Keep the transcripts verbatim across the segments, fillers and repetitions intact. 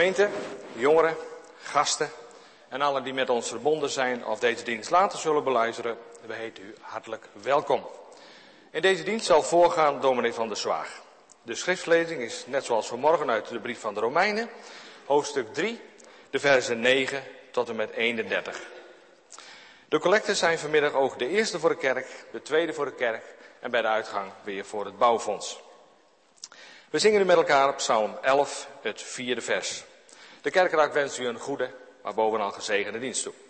Gemeente, jongeren, gasten en allen die met ons verbonden zijn of deze dienst later zullen beluisteren, we heten u hartelijk welkom. In deze dienst zal voorgaan dominee Van der Zwaag. De schriftlezing is net zoals vanmorgen uit de brief van de Romeinen, hoofdstuk drie, de versen negen tot en met eenendertig. De collecten zijn vanmiddag ook de eerste voor de kerk, de tweede voor de kerk en bij de uitgang weer voor het bouwfonds. We zingen nu met elkaar Psalm elf, het vierde vers. De kerkraad wenst u een goede, maar bovenal gezegende dienst toe.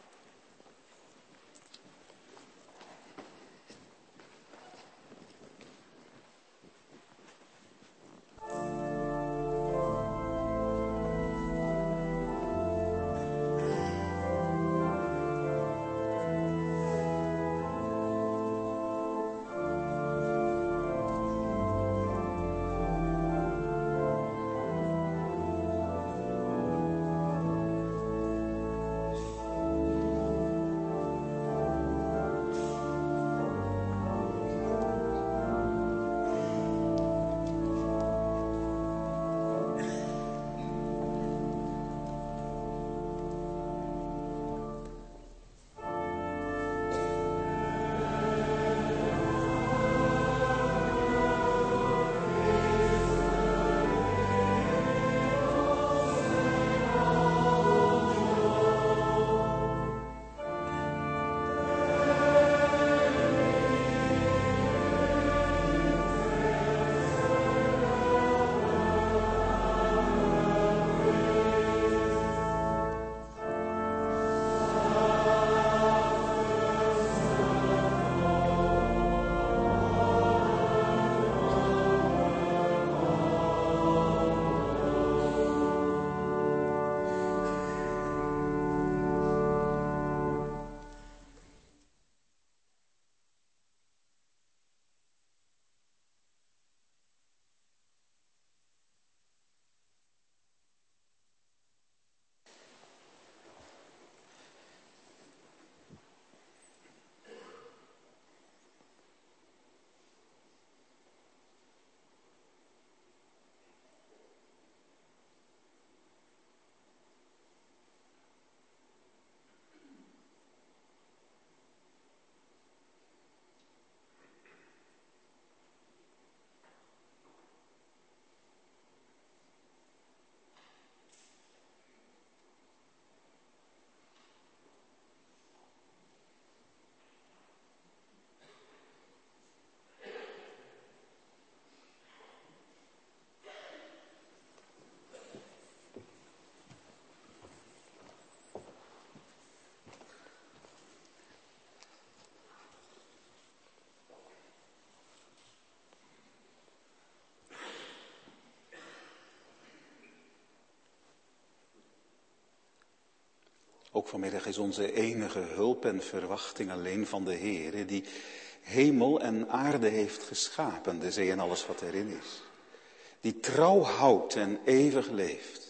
Ook vanmiddag is onze enige hulp en verwachting alleen van de Heere, die hemel en aarde heeft geschapen, de zee en alles wat erin is. Die trouw houdt en eeuwig leeft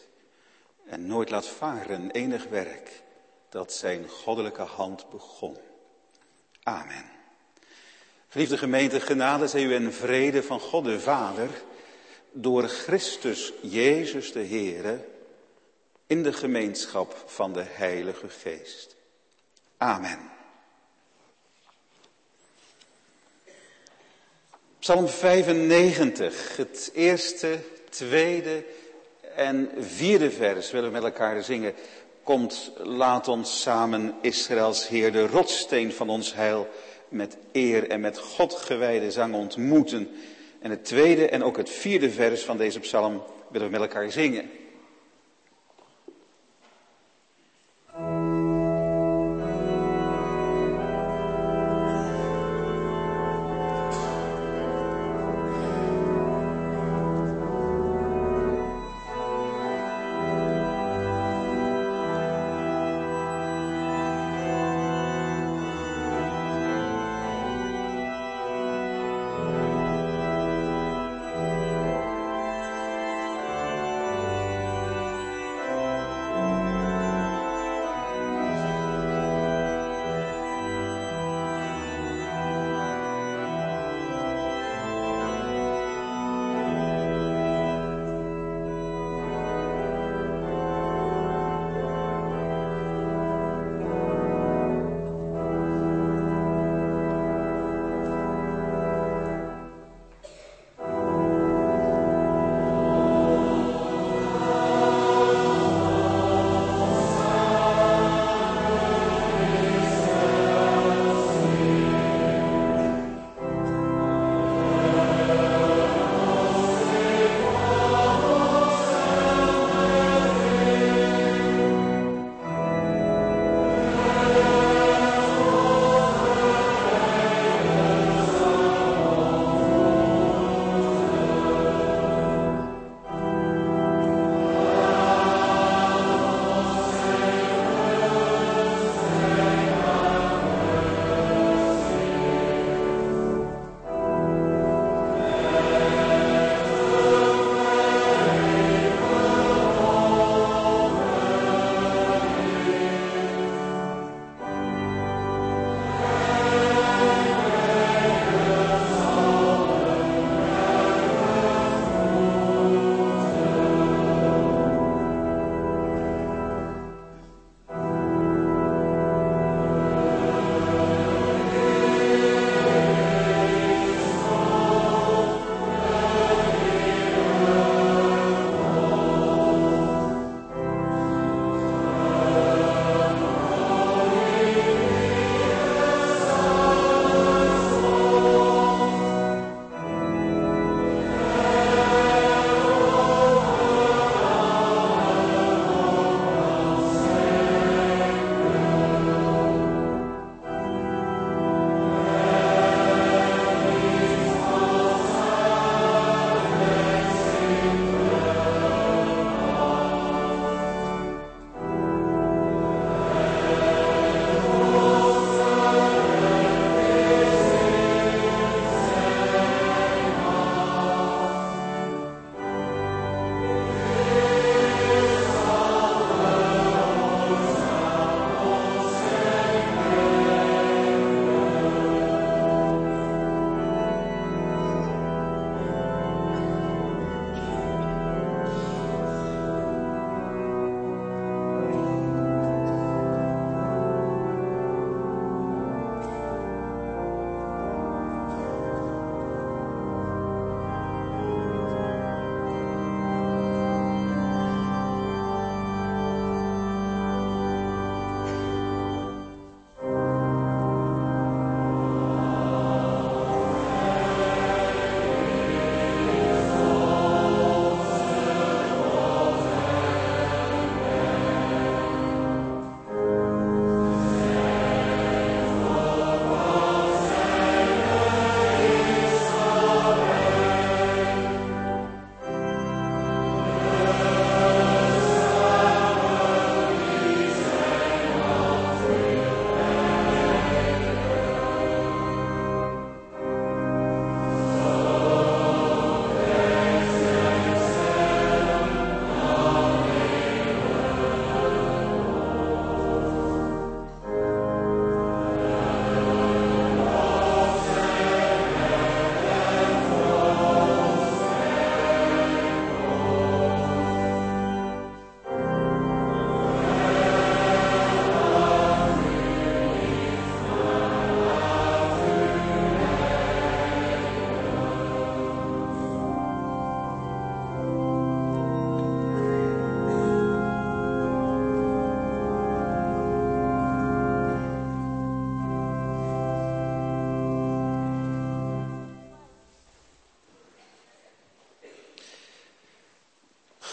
en nooit laat varen enig werk dat zijn goddelijke hand begon. Amen. Geliefde gemeente, genade zij u en vrede van God de Vader, door Christus Jezus de Heere, in de gemeenschap van de Heilige Geest. Amen. Psalm vijfennegentig, het eerste, tweede en vierde vers willen we met elkaar zingen. Komt, laat ons samen Israëls Heer, de rotssteen van ons heil, met eer en met God gewijde zang ontmoeten. En het tweede en ook het vierde vers van deze psalm willen we met elkaar zingen. Amen.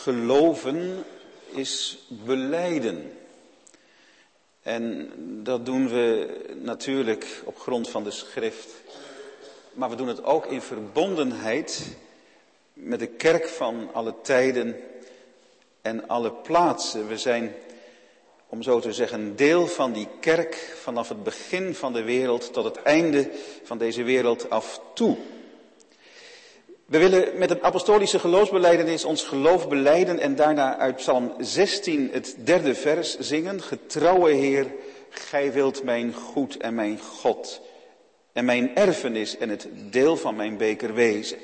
Geloven is belijden. En dat doen we natuurlijk op grond van de schrift. Maar we doen het ook in verbondenheid met de kerk van alle tijden en alle plaatsen. We zijn, om zo te zeggen, deel van die kerk vanaf het begin van de wereld tot het einde van deze wereld af toe. We willen met het apostolische geloofsbelijdenis ons geloof belijden en daarna uit Psalm zestien het derde vers zingen. Getrouwe Heer, gij wilt mijn goed en mijn God en mijn erfenis en het deel van mijn beker wezen.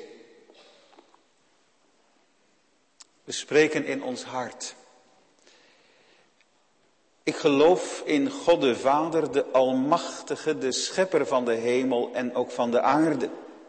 We spreken in ons hart. Ik geloof in God de Vader, de Almachtige, de Schepper van de hemel en ook van de aarde.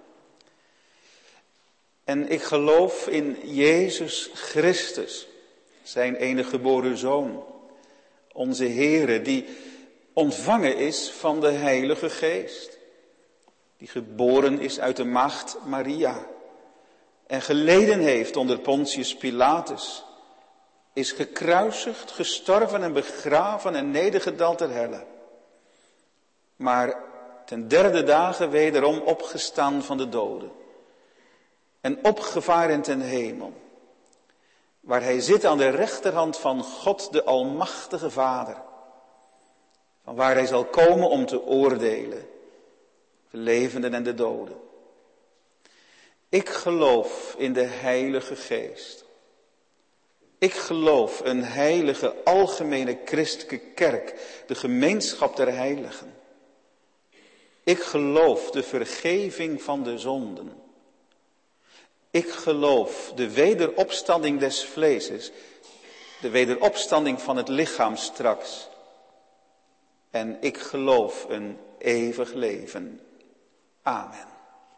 En ik geloof in Jezus Christus, zijn enige geboren Zoon, onze Heere, die ontvangen is van de Heilige Geest. Die geboren is uit de maagd Maria en geleden heeft onder Pontius Pilatus. Is gekruisigd, gestorven en begraven en nedergedaald ter helle. Maar ten derde dagen wederom opgestaan van de doden. En opgevaren ten hemel. Waar hij zit aan de rechterhand van God de Almachtige Vader. Van waar hij zal komen om te oordelen. De levenden en de doden. Ik geloof in de Heilige Geest. Ik geloof een heilige, algemene christelijke kerk, de gemeenschap der heiligen. Ik geloof de vergeving van de zonden. Ik geloof de wederopstanding des vleeses, de wederopstanding van het lichaam straks. En ik geloof een eeuwig leven. Amen.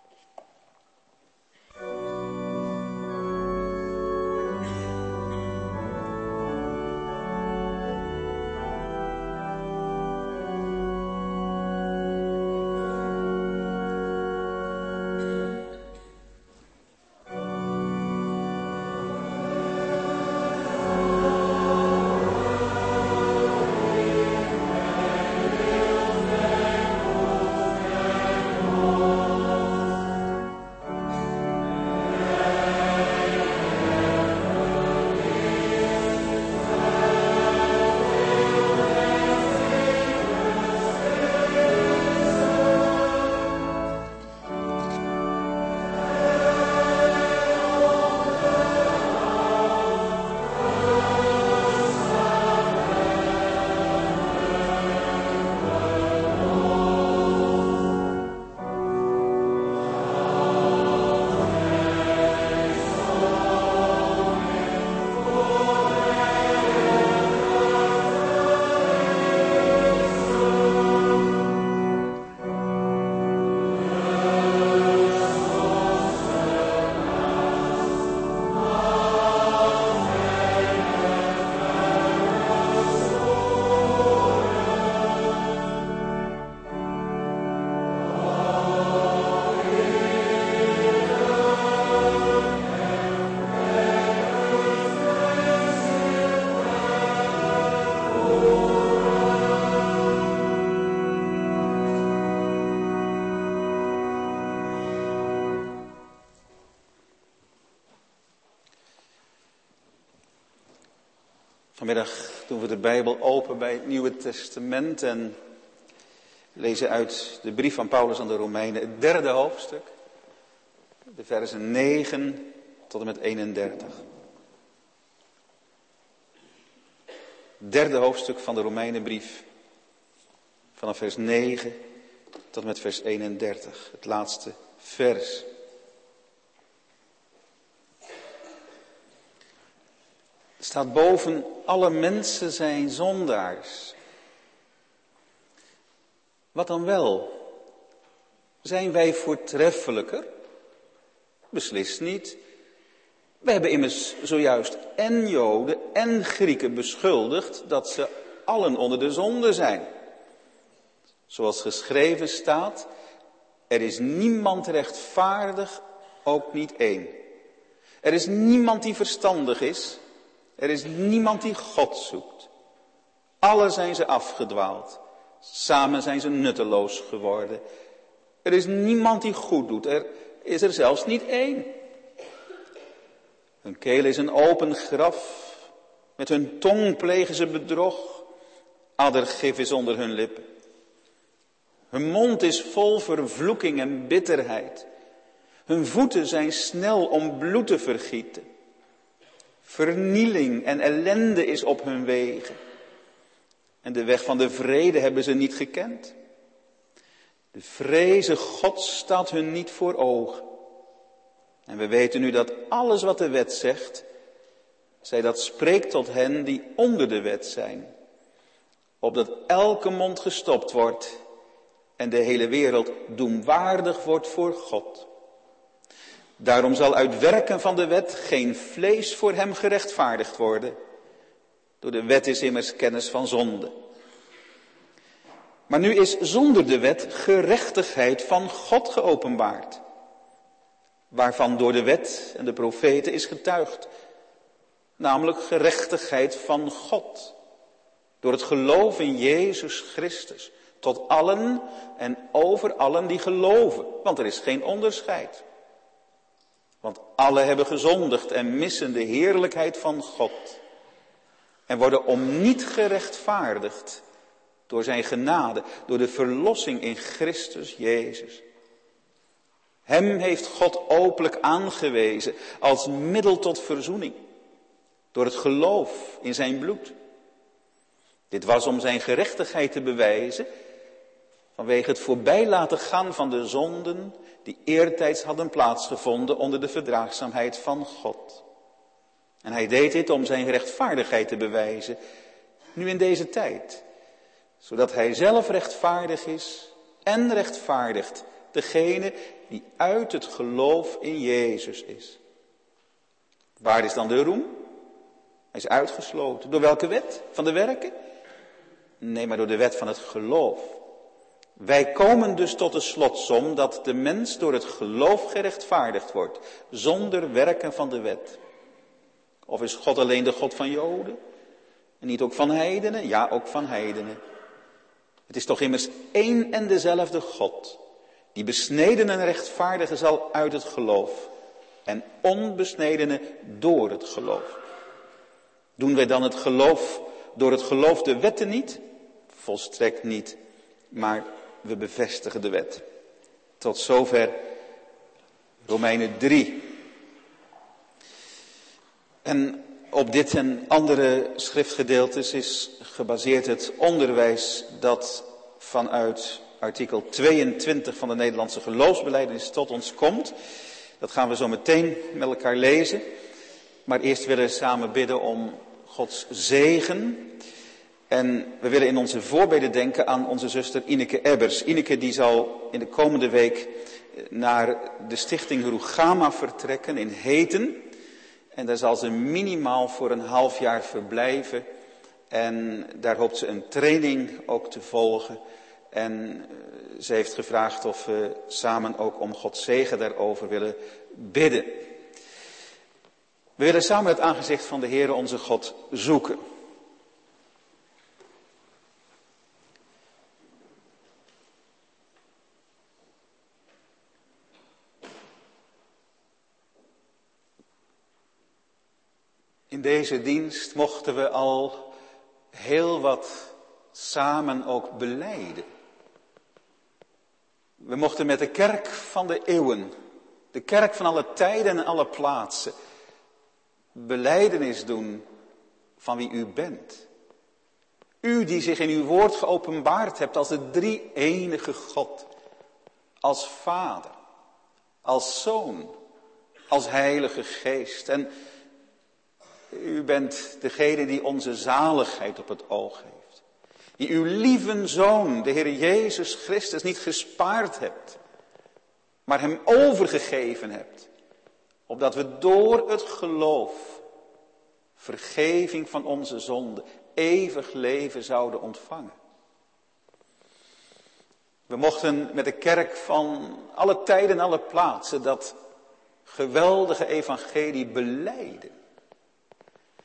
Vanmiddag doen we de Bijbel open bij het Nieuwe Testament en lezen uit de brief van Paulus aan de Romeinen, het derde hoofdstuk, de versen negen tot en met eenendertig. Het derde hoofdstuk van de Romeinenbrief, vanaf vers negen tot en met vers eenendertig, het laatste vers. Er staat boven, alle mensen zijn zondaars. Wat dan wel? Zijn wij voortreffelijker? Beslist niet. We hebben immers zojuist en Joden en Grieken beschuldigd dat ze allen onder de zonde zijn. Zoals geschreven staat, er is niemand rechtvaardig, ook niet één. Er is niemand die verstandig is, Er is niemand die God zoekt. Alle zijn ze afgedwaald. Samen zijn ze nutteloos geworden. Er is niemand die goed doet. Er is er zelfs niet één. Hun keel is een open graf. Met hun tong plegen ze bedrog. Addergif is onder hun lippen. Hun mond is vol vervloeking en bitterheid. Hun voeten zijn snel om bloed te vergieten. Vernieling en ellende is op hun wegen. En de weg van de vrede hebben ze niet gekend. De vreze Gods staat hun niet voor ogen. En we weten nu dat alles wat de wet zegt, zij dat spreekt tot hen die onder de wet zijn. Opdat elke mond gestopt wordt en de hele wereld doemwaardig wordt voor God. Daarom zal uit werken van de wet geen vlees voor hem gerechtvaardigd worden. Door de wet is immers kennis van zonde. Maar nu is zonder de wet gerechtigheid van God geopenbaard. Waarvan door de wet en de profeten is getuigd. Namelijk gerechtigheid van God. Door het geloof in Jezus Christus. Tot allen en over allen die geloven. Want er is geen onderscheid. Want alle hebben gezondigd en missen de heerlijkheid van God. En worden om niet gerechtvaardigd door zijn genade, door de verlossing in Christus Jezus. Hem heeft God openlijk aangewezen als middel tot verzoening. Door het geloof in zijn bloed. Dit was om zijn gerechtigheid te bewijzen. Vanwege het voorbij laten gaan van de zonden die eertijds hadden plaatsgevonden onder de verdraagzaamheid van God. En hij deed dit om zijn rechtvaardigheid te bewijzen, nu in deze tijd. Zodat hij zelf rechtvaardig is en rechtvaardigt degene die uit het geloof in Jezus is. Waar is dan de roem? Hij is uitgesloten. Door welke wet? Van de werken? Nee, maar door de wet van het geloof. Wij komen dus tot de slotsom dat de mens door het geloof gerechtvaardigd wordt, zonder werken van de wet. Of is God alleen de God van Joden? En niet ook van heidenen? Ja, ook van heidenen. Het is toch immers één en dezelfde God, die besnedenen rechtvaardigen zal uit het geloof en onbesnedenen door het geloof. Doen wij dan het geloof door het geloof de wetten niet? Volstrekt niet, maar we bevestigen de wet. Tot zover Romeinen drie. En op dit en andere schriftgedeeltes is gebaseerd het onderwijs dat vanuit artikel tweeëntwintig van de Nederlandse geloofsbelijdenis tot ons komt. Dat gaan we zo meteen met elkaar lezen. Maar eerst willen we samen bidden om Gods zegen. En we willen in onze voorbeden denken aan onze zuster Ineke Ebbers. Ineke die zal in de komende week naar de stichting Rugama vertrekken in Heten. En daar zal ze minimaal voor een half jaar verblijven. En daar hoopt ze een training ook te volgen. En ze heeft gevraagd of we samen ook om Gods zegen daarover willen bidden. We willen samen het aangezicht van de Heere onze God zoeken. In deze dienst mochten we al heel wat samen ook belijden. We mochten met de kerk van de eeuwen, de kerk van alle tijden en alle plaatsen, belijdenis doen van wie u bent. U die zich in uw woord geopenbaard hebt als de drie enige God. Als Vader, als Zoon, als Heilige Geest. En u bent degene die onze zaligheid op het oog heeft. Die uw lieve Zoon, de Heer Jezus Christus, niet gespaard hebt. Maar hem overgegeven hebt. Opdat we door het geloof vergeving van onze zonde, eeuwig leven zouden ontvangen. We mochten met de kerk van alle tijden en alle plaatsen dat geweldige evangelie belijden.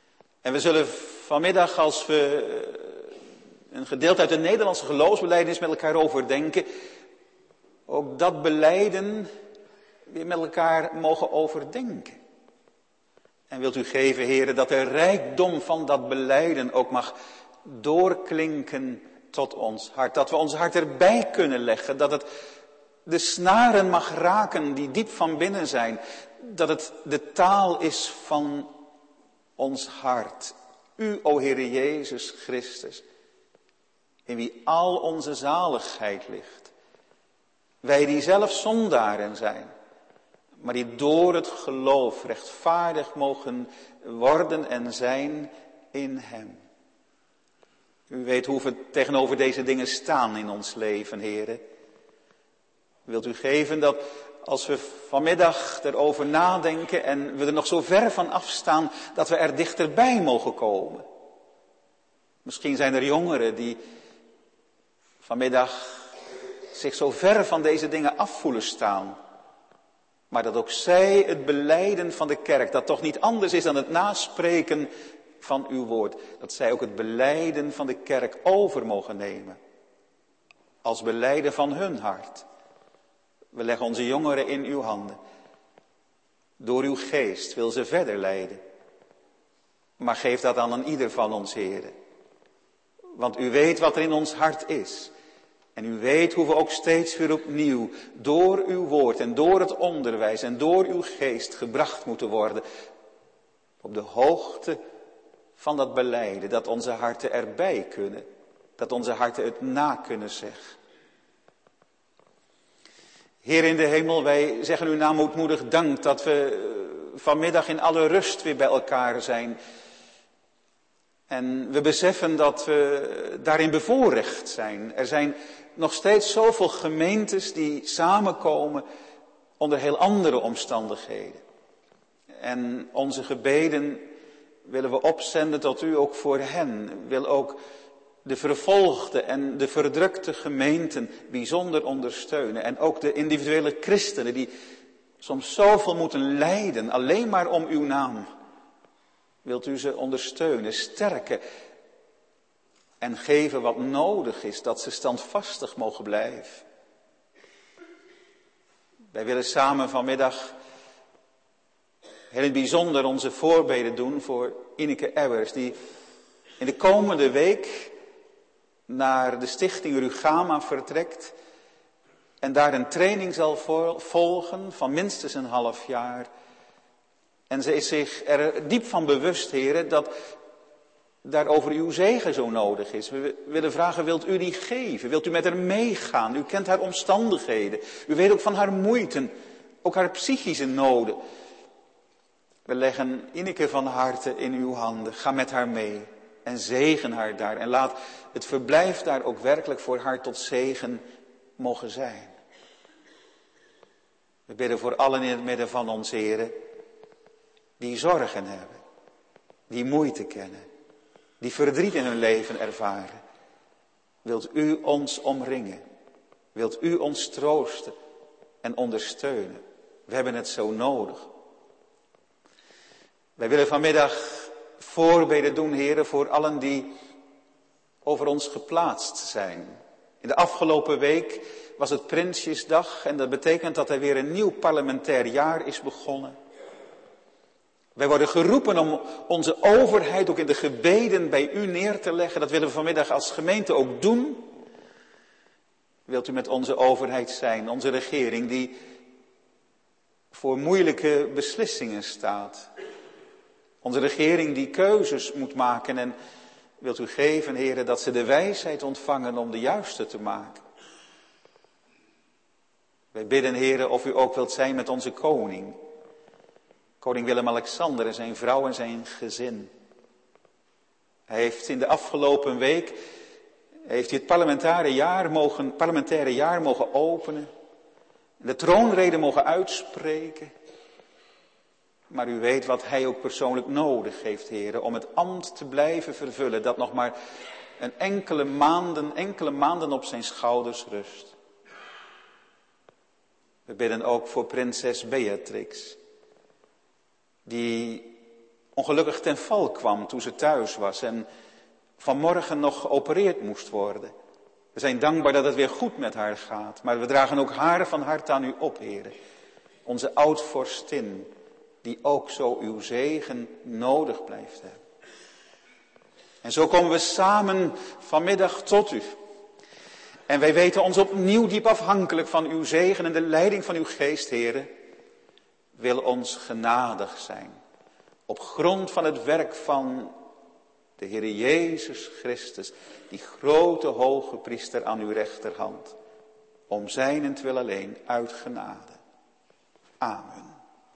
En we zullen vanmiddag, als we een gedeelte uit de Nederlandse geloofsbelijdenis met elkaar overdenken, ook dat belijden weer met elkaar mogen overdenken. En wilt u geven, heren, dat de rijkdom van dat belijden ook mag doorklinken tot ons hart. Dat we ons hart erbij kunnen leggen. Dat het de snaren mag raken die diep van binnen zijn. Dat het de taal is van ons hart. U, o Heere Jezus Christus, in wie al onze zaligheid ligt. Wij die zelf zondaren zijn, maar die door het geloof rechtvaardig mogen worden en zijn in hem. U weet hoe we tegenover deze dingen staan in ons leven, heren. Wilt u geven dat als we vanmiddag erover nadenken en we er nog zo ver van afstaan, dat we er dichterbij mogen komen. Misschien zijn er jongeren die vanmiddag zich zo ver van deze dingen af voelen staan. Maar dat ook zij het belijden van de kerk, dat toch niet anders is dan het naspreken van uw woord. Dat zij ook het belijden van de kerk over mogen nemen. Als belijden van hun hart. We leggen onze jongeren in uw handen. Door uw geest wil ze verder leiden. Maar geef dat dan aan ieder van ons, heren. Want u weet wat er in ons hart is. En u weet hoe we ook steeds weer opnieuw door uw woord en door het onderwijs en door uw geest gebracht moeten worden. Op de hoogte van dat belijden, dat onze harten erbij kunnen. Dat onze harten het na kunnen zeggen. Heer in de hemel, wij zeggen uw naam ootmoedig dank dat we vanmiddag in alle rust weer bij elkaar zijn. En we beseffen dat we daarin bevoorrecht zijn. Er zijn nog steeds zoveel gemeentes die samenkomen onder heel andere omstandigheden. En onze gebeden willen we opzenden tot u ook voor hen. Wil ook de vervolgde en de verdrukte gemeenten bijzonder ondersteunen. En ook de individuele christenen die soms zoveel moeten lijden, alleen maar om uw naam. Wilt u ze ondersteunen, sterken en geven wat nodig is, dat ze standvastig mogen blijven. Wij willen samen vanmiddag heel in het bijzonder onze voorbeden doen voor Ineke Ebbers, die in de komende week naar de stichting Rugama vertrekt en daar een training zal volgen van minstens een half jaar. En ze is zich er diep van bewust, heren, dat daarover uw zegen zo nodig is. We willen vragen, wilt u die geven? Wilt u met haar meegaan? U kent haar omstandigheden. U weet ook van haar moeite, ook haar psychische noden. We leggen Ineke van harte in uw handen. Ga met haar mee en zegen haar daar. En laat het verblijf daar ook werkelijk voor haar tot zegen mogen zijn. We bidden voor allen in het midden van ons, heren, die zorgen hebben, die moeite kennen, die verdriet in hun leven ervaren. Wilt u ons omringen? Wilt u ons troosten en ondersteunen? We hebben het zo nodig. Wij willen vanmiddag voorbeden doen, heren, voor allen die over ons geplaatst zijn. In de afgelopen week was het Prinsjesdag en dat betekent dat er weer een nieuw parlementair jaar is begonnen. Wij worden geroepen om onze overheid ook in de gebeden bij u neer te leggen. Dat willen we vanmiddag als gemeente ook doen. Wilt u met onze overheid zijn, onze regering die voor moeilijke beslissingen staat. Onze regering die keuzes moet maken en wilt u geven, heren, dat ze de wijsheid ontvangen om de juiste te maken. Wij bidden, heren, of u ook wilt zijn met onze koning. Koning Willem-Alexander en zijn vrouw en zijn gezin. Hij heeft in de afgelopen week heeft hij het parlementaire jaar mogen, parlementaire jaar mogen openen. De troonrede mogen uitspreken. Maar u weet wat hij ook persoonlijk nodig heeft, heren, om het ambt te blijven vervullen. Dat nog maar een enkele maanden, enkele maanden op zijn schouders rust. We bidden ook voor prinses Beatrix. Die ongelukkig ten val kwam toen ze thuis was en vanmorgen nog geopereerd moest worden. We zijn dankbaar dat het weer goed met haar gaat, maar we dragen ook haar van harte aan u op, Heere. Onze oud-vorstin, die ook zo uw zegen nodig blijft hebben. En zo komen we samen vanmiddag tot u. En wij weten ons opnieuw diep afhankelijk van uw zegen en de leiding van uw geest, Heere. Wil ons genadig zijn. Op grond van het werk van de Heere Jezus Christus, die grote hoge priester aan uw rechterhand. Om zijnentwil alleen uit genade. Amen.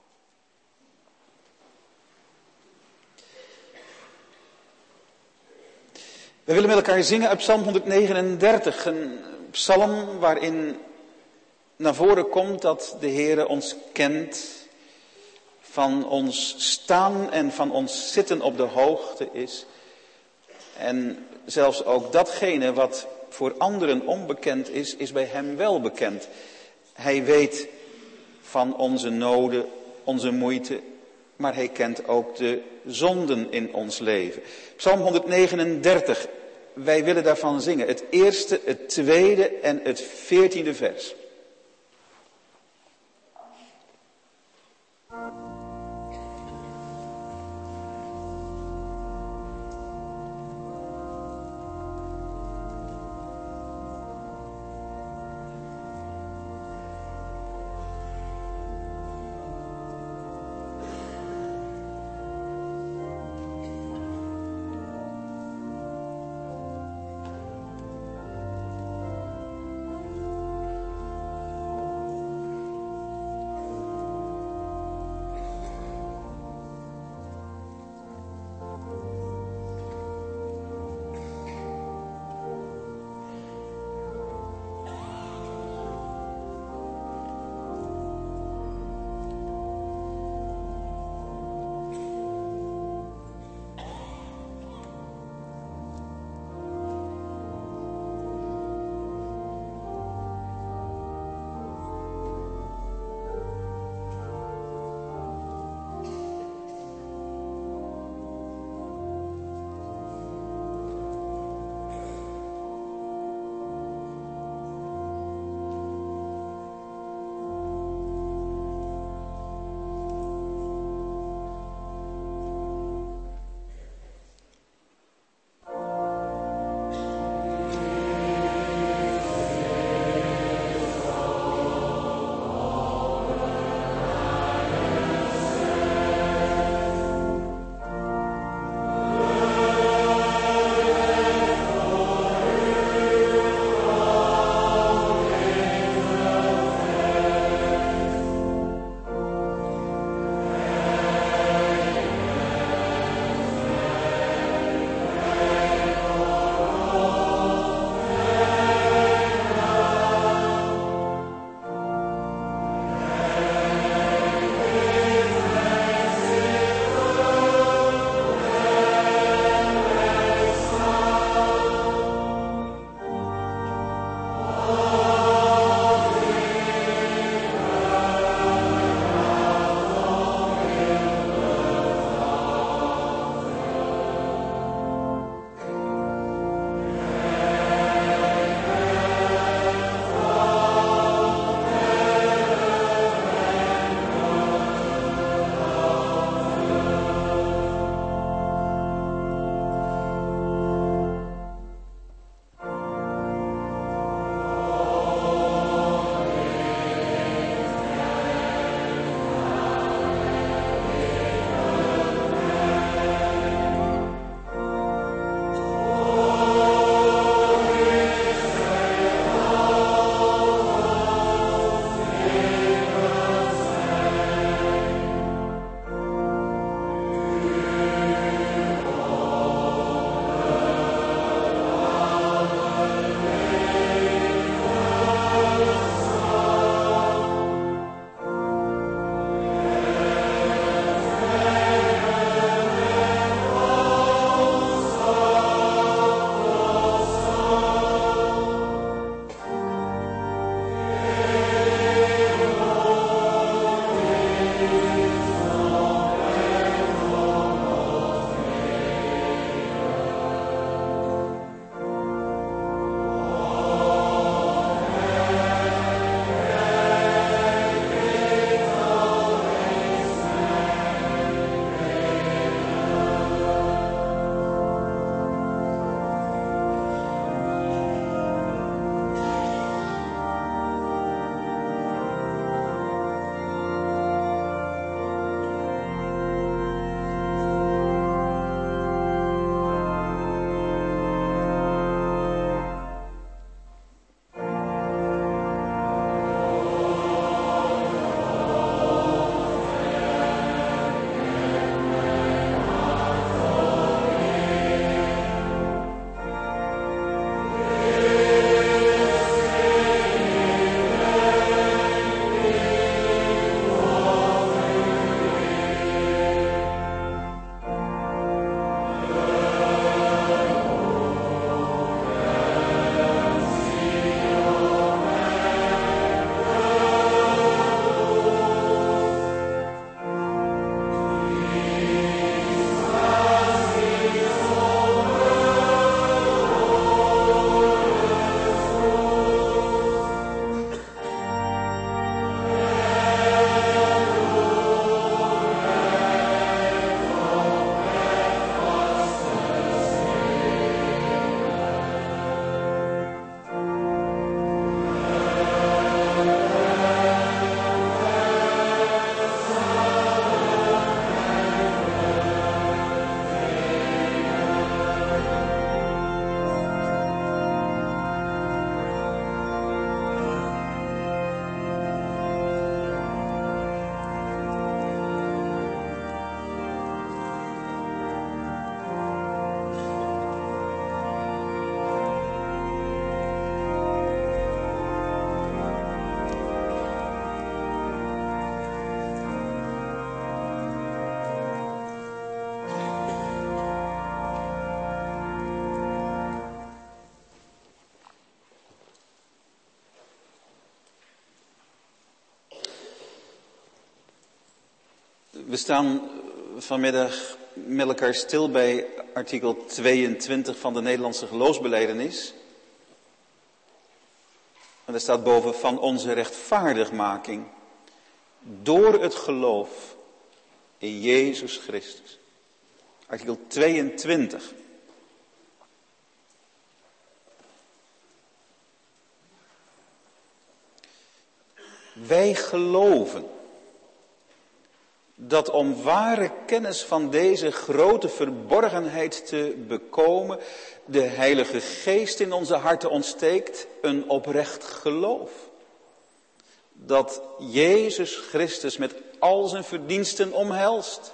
We willen met elkaar zingen uit Psalm honderdnegenendertig, een psalm waarin naar voren komt dat de Heere ons kent, van ons staan en van ons zitten op de hoogte is. En zelfs ook datgene wat voor anderen onbekend is, is bij hem wel bekend. Hij weet van onze noden, onze moeite, maar hij kent ook de zonden in ons leven. Psalm honderdnegenendertig, wij willen daarvan zingen. Het eerste, het tweede en het veertiende vers. We staan vanmiddag met elkaar stil bij artikel tweeëntwintig van de Nederlandse geloofsbelijdenis. En daar staat boven van onze rechtvaardigmaking door het geloof in Jezus Christus. Artikel tweeëntwintig. Wij geloven dat om ware kennis van deze grote verborgenheid te bekomen, de Heilige Geest in onze harten ontsteekt, een oprecht geloof. Dat Jezus Christus met al zijn verdiensten omhelst,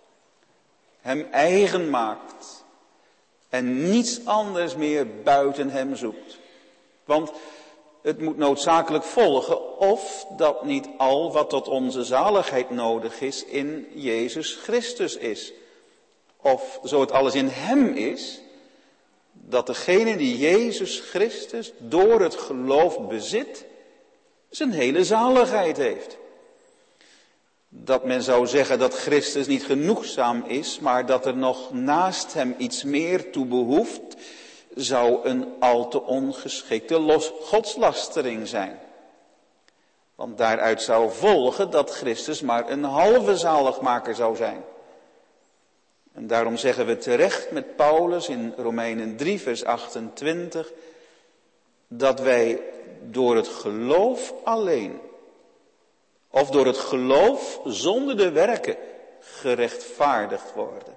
hem eigen maakt en niets anders meer buiten hem zoekt. Want het moet noodzakelijk volgen of dat niet al wat tot onze zaligheid nodig is in Jezus Christus is. Of zo het alles in hem is, dat degene die Jezus Christus door het geloof bezit, zijn hele zaligheid heeft. Dat men zou zeggen dat Christus niet genoegzaam is, maar dat er nog naast hem iets meer toe behoeft, zou een al te ongeschikte los, godslastering zijn. Want daaruit zou volgen dat Christus maar een halve zaligmaker zou zijn. En daarom zeggen we terecht met Paulus in Romeinen drie vers achtentwintig, dat wij door het geloof alleen, of door het geloof zonder de werken, gerechtvaardigd worden.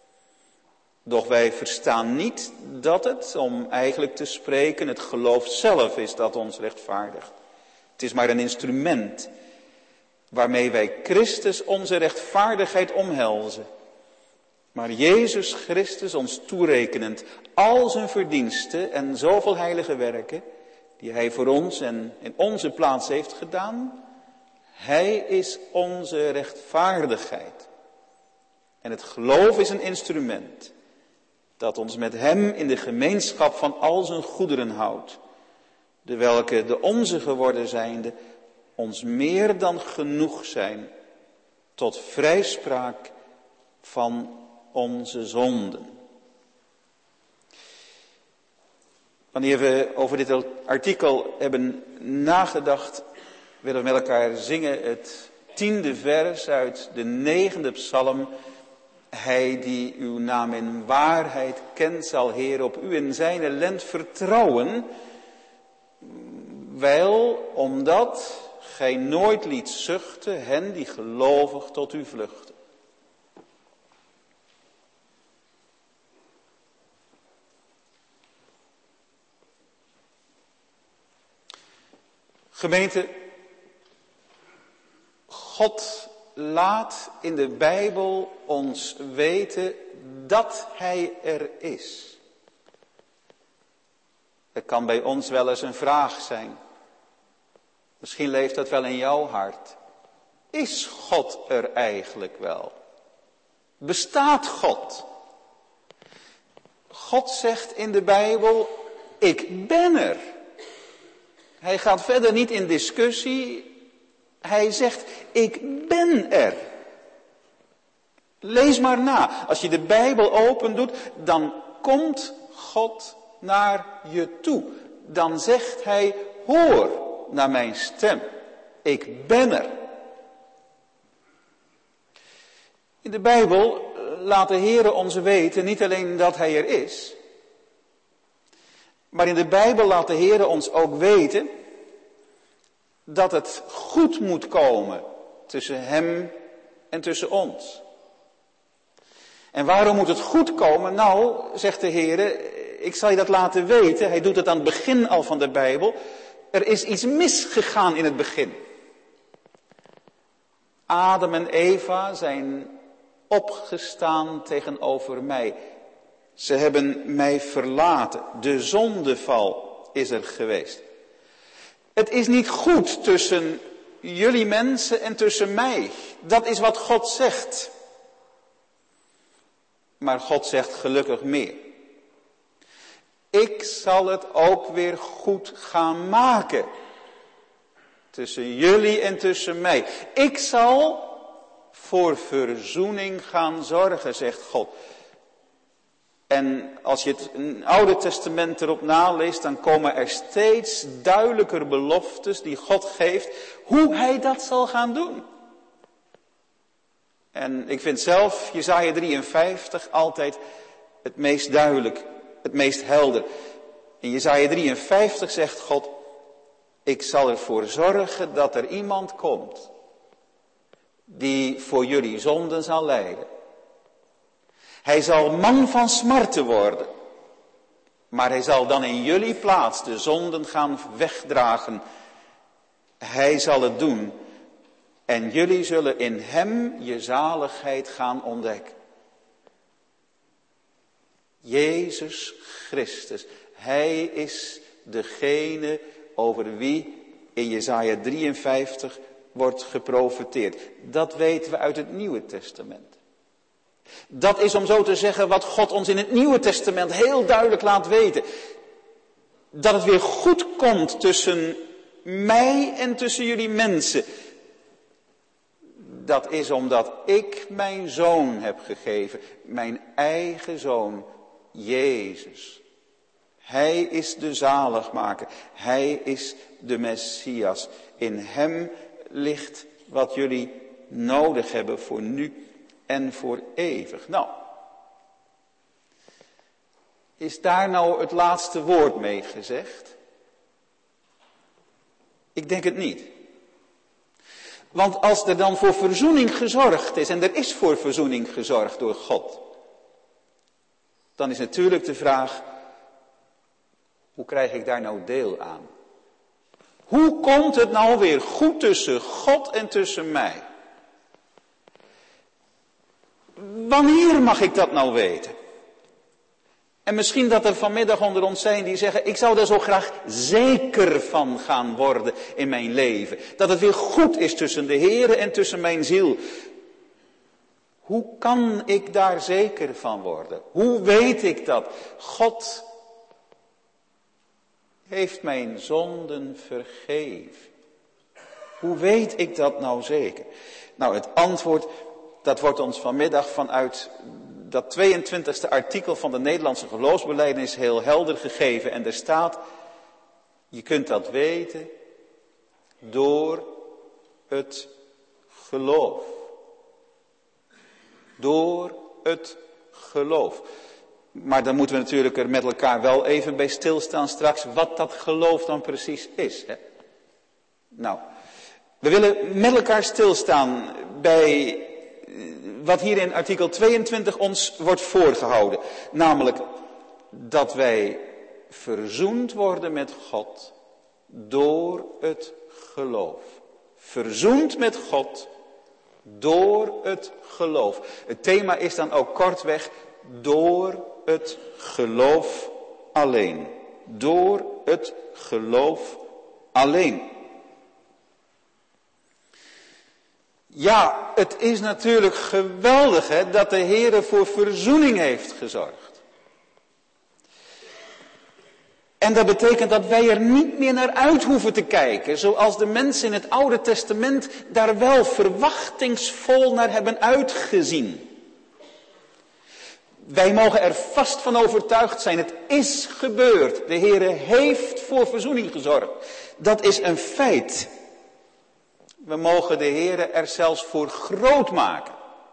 Doch wij verstaan niet dat het, om eigenlijk te spreken, het geloof zelf is dat ons rechtvaardigt. Het is maar een instrument waarmee wij Christus onze rechtvaardigheid omhelzen. Maar Jezus Christus ons toerekenend al zijn verdiensten en zoveel heilige werken die hij voor ons en in onze plaats heeft gedaan, hij is onze rechtvaardigheid. En het geloof is een instrument dat ons met hem in de gemeenschap van al zijn goederen houdt, de welke de onze geworden zijnde ons meer dan genoeg zijn tot vrijspraak van onze zonden. Wanneer we over dit artikel hebben nagedacht, willen we met elkaar zingen het tiende vers uit de negende psalm. Hij die uw naam in waarheid kent, zal Heer op u in zijn lent vertrouwen, wel omdat gij nooit liet zuchten hen die gelovig tot u vluchten. Gemeente, God laat in de Bijbel ons weten dat hij er is. Het kan bij ons wel eens een vraag zijn. Misschien leeft dat wel in jouw hart. Is God er eigenlijk wel? Bestaat God? God zegt in de Bijbel, ik ben er. Hij gaat verder niet in discussie. Hij zegt, ik ben er. Lees maar na. Als je de Bijbel open doet, dan komt God naar je toe. Dan zegt hij, hoor naar mijn stem. Ik ben er. In de Bijbel laat de Heere ons weten, niet alleen dat hij er is, maar in de Bijbel laat de Heere ons ook weten dat het goed moet komen tussen hem en tussen ons. En waarom moet het goed komen? Nou, zegt de Heere, ik zal je dat laten weten. Hij doet het aan het begin al van de Bijbel. Er is iets misgegaan in het begin. Adam en Eva zijn opgestaan tegenover mij. Ze hebben mij verlaten. De zondeval is er geweest. Het is niet goed tussen jullie mensen en tussen mij. Dat is wat God zegt. Maar God zegt gelukkig meer. Ik zal het ook weer goed gaan maken. Tussen jullie en tussen mij. Ik zal voor verzoening gaan zorgen, zegt God. En als je het Oude Testament erop naleest, dan komen er steeds duidelijker beloftes die God geeft, hoe hij dat zal gaan doen. En ik vind zelf Jesaja drieënvijftig altijd het meest duidelijk, het meest helder. In Jesaja drieënvijftig zegt God, ik zal ervoor zorgen dat er iemand komt die voor jullie zonden zal lijden. Hij zal man van smarten worden, maar hij zal dan in jullie plaats de zonden gaan wegdragen. Hij zal het doen en jullie zullen in hem je zaligheid gaan ontdekken. Jezus Christus, hij is degene over wie in Jesaja drieënvijftig wordt geprofeteerd. Dat weten we uit het Nieuwe Testament. Dat is om zo te zeggen wat God ons in het Nieuwe Testament heel duidelijk laat weten. Dat het weer goed komt tussen mij en tussen jullie mensen. Dat is omdat ik mijn zoon heb gegeven. Mijn eigen zoon, Jezus. Hij is de zaligmaker. Hij is de Messias. In hem ligt wat jullie nodig hebben voor nu en voor eeuwig. Nou, is daar nou het laatste woord mee gezegd? Ik denk het niet. Want als er dan voor verzoening gezorgd is, en er is voor verzoening gezorgd door God, dan is natuurlijk de vraag, hoe krijg ik daar nou deel aan? Hoe komt het nou weer goed tussen God en tussen mij? Wanneer mag ik dat nou weten? En misschien dat er vanmiddag onder ons zijn die zeggen, ik zou daar zo graag zeker van gaan worden in mijn leven. Dat het weer goed is tussen de Here en tussen mijn ziel. Hoe kan ik daar zeker van worden? Hoe weet ik dat? God heeft mijn zonden vergeven. Hoe weet ik dat nou zeker? Nou, het antwoord, dat wordt ons vanmiddag vanuit dat tweeëntwintigste artikel van de Nederlandse geloofsbelijdenis heel helder gegeven. En er staat, je kunt dat weten door het geloof. Door het geloof. Maar dan moeten we natuurlijk er met elkaar wel even bij stilstaan straks wat dat geloof dan precies is. Hè? Nou, we willen met elkaar stilstaan bij wat hier in artikel tweeëntwintig ons wordt voorgehouden. Namelijk dat wij verzoend worden met God door het geloof. Verzoend met God door het geloof. Het thema is dan ook kortweg door het geloof alleen. Door het geloof alleen. Ja, het is natuurlijk geweldig hè, dat de Heere voor verzoening heeft gezorgd. En dat betekent dat wij er niet meer naar uit hoeven te kijken, zoals de mensen in het Oude Testament daar wel verwachtingsvol naar hebben uitgezien. Wij mogen er vast van overtuigd zijn, het is gebeurd. De Heere heeft voor verzoening gezorgd. Dat is een feit. We mogen de Heere er zelfs voor groot maken.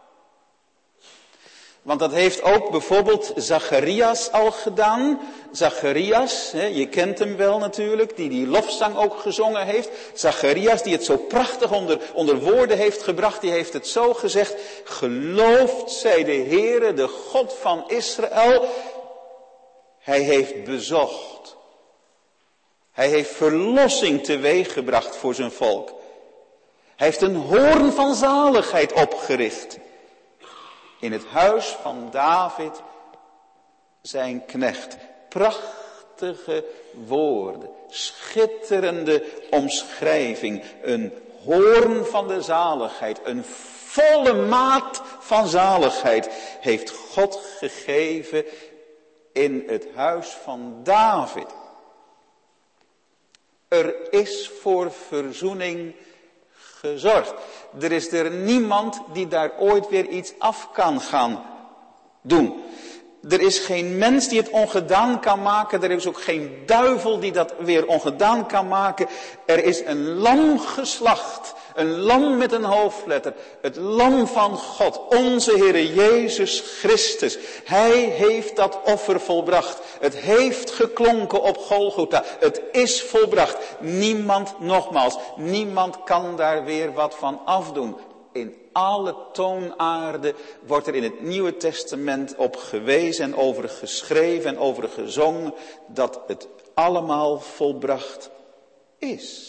Want dat heeft ook bijvoorbeeld Zacharias al gedaan. Zacharias, je kent hem wel natuurlijk, die die lofzang ook gezongen heeft. Zacharias die het zo prachtig onder, onder woorden heeft gebracht, die heeft het zo gezegd. Geloofd zij de Heere, de God van Israël. Hij heeft bezocht. Hij heeft verlossing teweeggebracht voor zijn volk. Hij heeft een hoorn van zaligheid opgericht. In het huis van David, zijn knecht. Prachtige woorden, schitterende omschrijving. Een hoorn van de zaligheid, een volle maat van zaligheid heeft God gegeven in het huis van David. Er is voor verzoening gezorgd. Er is er niemand die daar ooit weer iets af kan gaan doen. Er is geen mens die het ongedaan kan maken. Er is ook geen duivel die dat weer ongedaan kan maken. Er is een lam geslacht. Een lam met een hoofdletter. Het lam van God. Onze Heere Jezus Christus. Hij heeft dat offer volbracht. Het heeft geklonken op Golgotha. Het is volbracht. Niemand, nogmaals, niemand kan daar weer wat van afdoen. In alle toonaarden wordt er in het Nieuwe Testament op gewezen en over geschreven en over gezongen dat het allemaal volbracht is.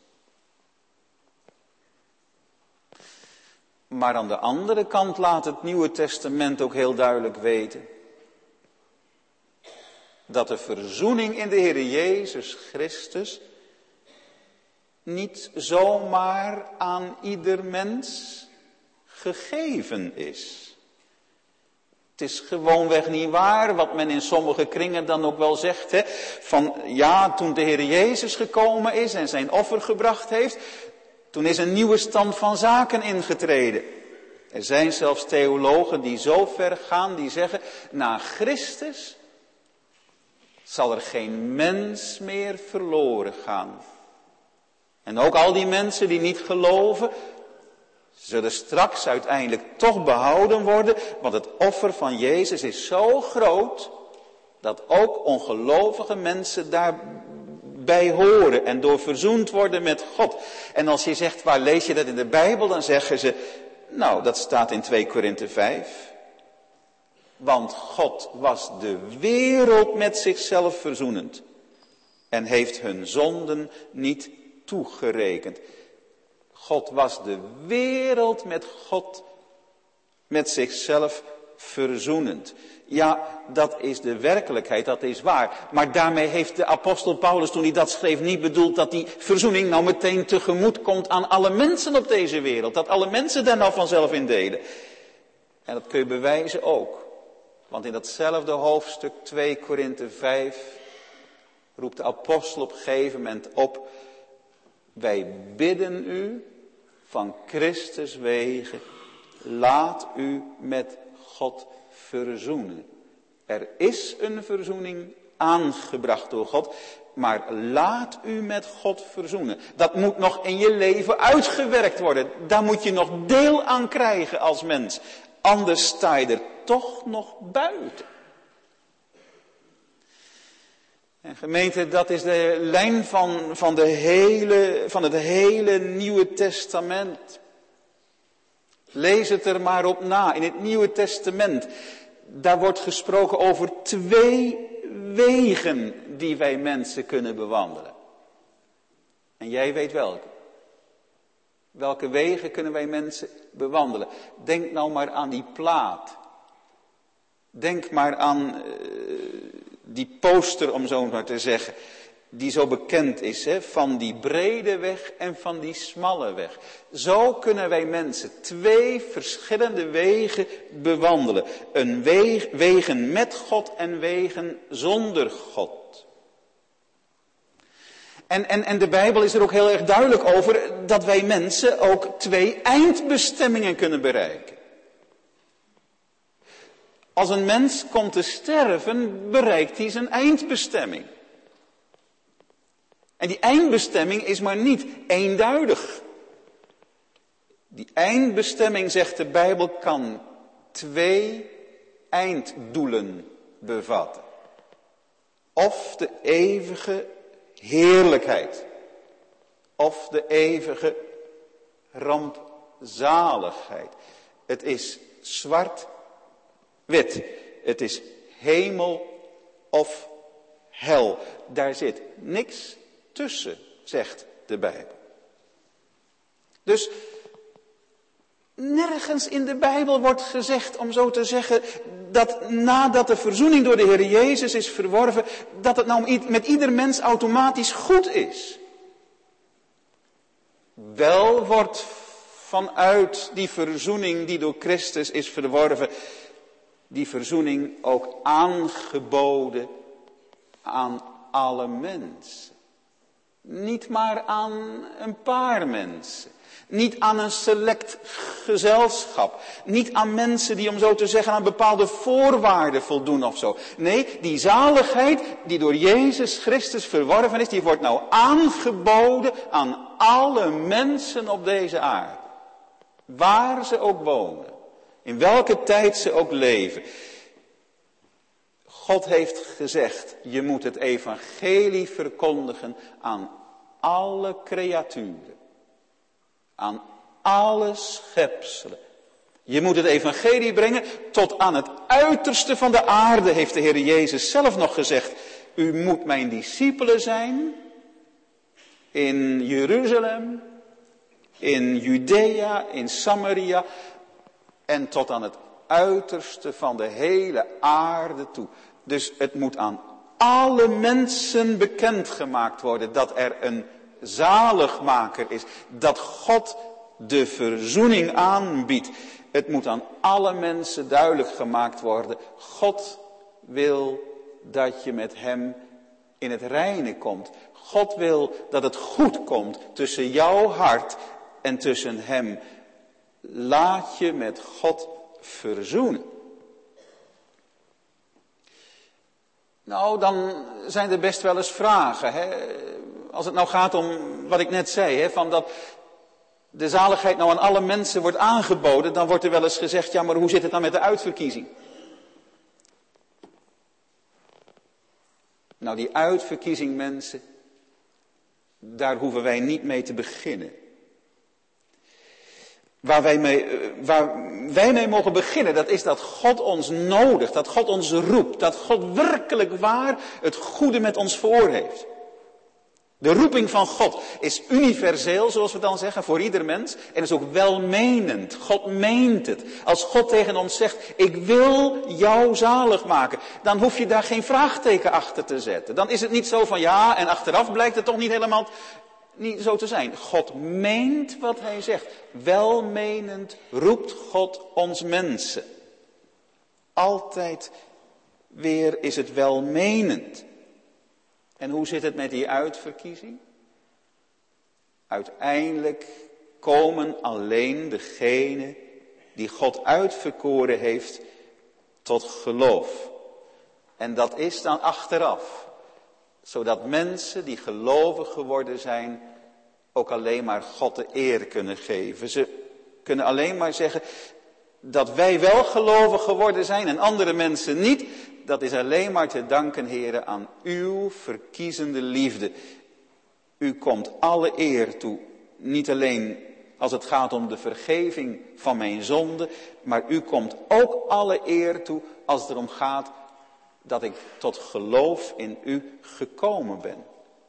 Maar aan de andere kant laat het Nieuwe Testament ook heel duidelijk weten dat de verzoening in de Heere Jezus Christus niet zomaar aan ieder mens gegeven is. Het is gewoonweg niet waar, wat men in sommige kringen dan ook wel zegt, hè, van ja, toen de Heer Jezus gekomen is en zijn offer gebracht heeft, toen is een nieuwe stand van zaken ingetreden. Er zijn zelfs theologen die zo ver gaan, die zeggen, na Christus zal er geen mens meer verloren gaan. En ook al die mensen die niet geloven, zullen straks uiteindelijk toch behouden worden. Want het offer van Jezus is zo groot, dat ook ongelovige mensen daarbij horen en door verzoend worden met God. En als je zegt, waar lees je dat in de Bijbel? Dan zeggen ze, nou dat staat in twee Korinthe vijf. Want God was de wereld met zichzelf verzoenend. En heeft hun zonden niet toegerekend. God was de wereld met God, met zichzelf verzoenend. Ja, dat is de werkelijkheid, dat is waar. Maar daarmee heeft de apostel Paulus, toen hij dat schreef, niet bedoeld dat die verzoening nou meteen tegemoet komt aan alle mensen op deze wereld. Dat alle mensen daar nou vanzelf in delen. En dat kun je bewijzen ook. Want in datzelfde hoofdstuk twee Korinthe vijf roept de apostel op een gegeven moment op: wij bidden u van Christus wege, laat u met God verzoenen. Er is een verzoening aangebracht door God, maar laat u met God verzoenen. Dat moet nog in je leven uitgewerkt worden. Daar moet je nog deel aan krijgen als mens. Anders sta je er toch nog buiten. En gemeente, dat is de lijn van, van, de hele, van het hele Nieuwe Testament. Lees het er maar op na. In het Nieuwe Testament, daar wordt gesproken over twee wegen die wij mensen kunnen bewandelen. En jij weet welke. Welke wegen kunnen wij mensen bewandelen? Denk nou maar aan die plaat. Denk maar aan uh, die poster, om zo maar te zeggen, die zo bekend is, hè, van die brede weg en van die smalle weg. Zo kunnen wij mensen twee verschillende wegen bewandelen. Een weeg, wegen met God en wegen zonder God. En, en, en de Bijbel is er ook heel erg duidelijk over dat wij mensen ook twee eindbestemmingen kunnen bereiken. Als een mens komt te sterven, bereikt hij zijn eindbestemming. En die eindbestemming is maar niet eenduidig. Die eindbestemming, zegt de Bijbel, kan twee einddoelen bevatten. Of de eeuwige heerlijkheid. Of de eeuwige rampzaligheid. Het is zwart-wit. Het is hemel of hel. Daar zit niks tussen, zegt de Bijbel. Dus nergens in de Bijbel wordt gezegd, om zo te zeggen, dat nadat de verzoening door de Heer Jezus is verworven, dat het nou met ieder mens automatisch goed is. Wel wordt vanuit die verzoening die door Christus is verworven, die verzoening ook aangeboden aan alle mensen. Niet maar aan een paar mensen. Niet aan een select gezelschap. Niet aan mensen die, om zo te zeggen, aan bepaalde voorwaarden voldoen of zo. Nee, die zaligheid die door Jezus Christus verworven is, die wordt nou aangeboden aan alle mensen op deze aarde. Waar ze ook wonen. In welke tijd ze ook leven. God heeft gezegd, je moet het evangelie verkondigen aan alle creaturen. Aan alle schepselen. Je moet het evangelie brengen tot aan het uiterste van de aarde, heeft de Heer Jezus zelf nog gezegd. U moet mijn discipelen zijn in Jeruzalem, in Judea, in Samaria en tot aan het uiterste van de hele aarde toe. Dus het moet aan alle mensen bekendgemaakt worden dat er een zaligmaker is. Dat God de verzoening aanbiedt. Het moet aan alle mensen duidelijk gemaakt worden. God wil dat je met hem in het reine komt. God wil dat het goed komt tussen jouw hart en tussen hem. Laat je met God verzoenen. Nou, dan zijn er best wel eens vragen. Hè? Als het nou gaat om wat ik net zei, hè, van dat de zaligheid nou aan alle mensen wordt aangeboden, dan wordt er wel eens gezegd, ja, maar hoe zit het dan met de uitverkiezing? Nou, die uitverkiezing, mensen, daar hoeven wij niet mee te beginnen. Waar wij mee, waar wij mee mogen beginnen, dat is dat God ons nodigt, dat God ons roept, dat God werkelijk waar het goede met ons voor heeft. De roeping van God is universeel, zoals we dan zeggen, voor ieder mens. En is ook welmenend. God meent het. Als God tegen ons zegt, ik wil jou zalig maken, dan hoef je daar geen vraagteken achter te zetten. Dan is het niet zo van ja, en achteraf blijkt het toch niet helemaal niet zo te zijn. God meent wat hij zegt. Welmenend roept God ons mensen. Altijd weer is het welmenend. En hoe zit het met die uitverkiezing? Uiteindelijk komen alleen degenen die God uitverkoren heeft tot geloof. En dat is dan achteraf. Zodat mensen die gelovig geworden zijn ook alleen maar God de eer kunnen geven. Ze kunnen alleen maar zeggen dat wij wel gelovig geworden zijn en andere mensen niet. Dat is alleen maar te danken, Heere, aan uw verkiezende liefde. U komt alle eer toe. Niet alleen als het gaat om de vergeving van mijn zonde, maar u komt ook alle eer toe als het erom gaat dat ik tot geloof in u gekomen ben.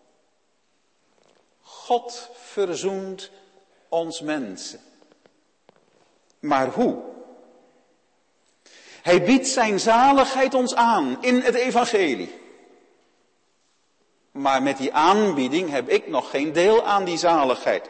God verzoent ons mensen. Maar hoe? Hij biedt zijn zaligheid ons aan in het evangelie. Maar met die aanbieding heb ik nog geen deel aan die zaligheid.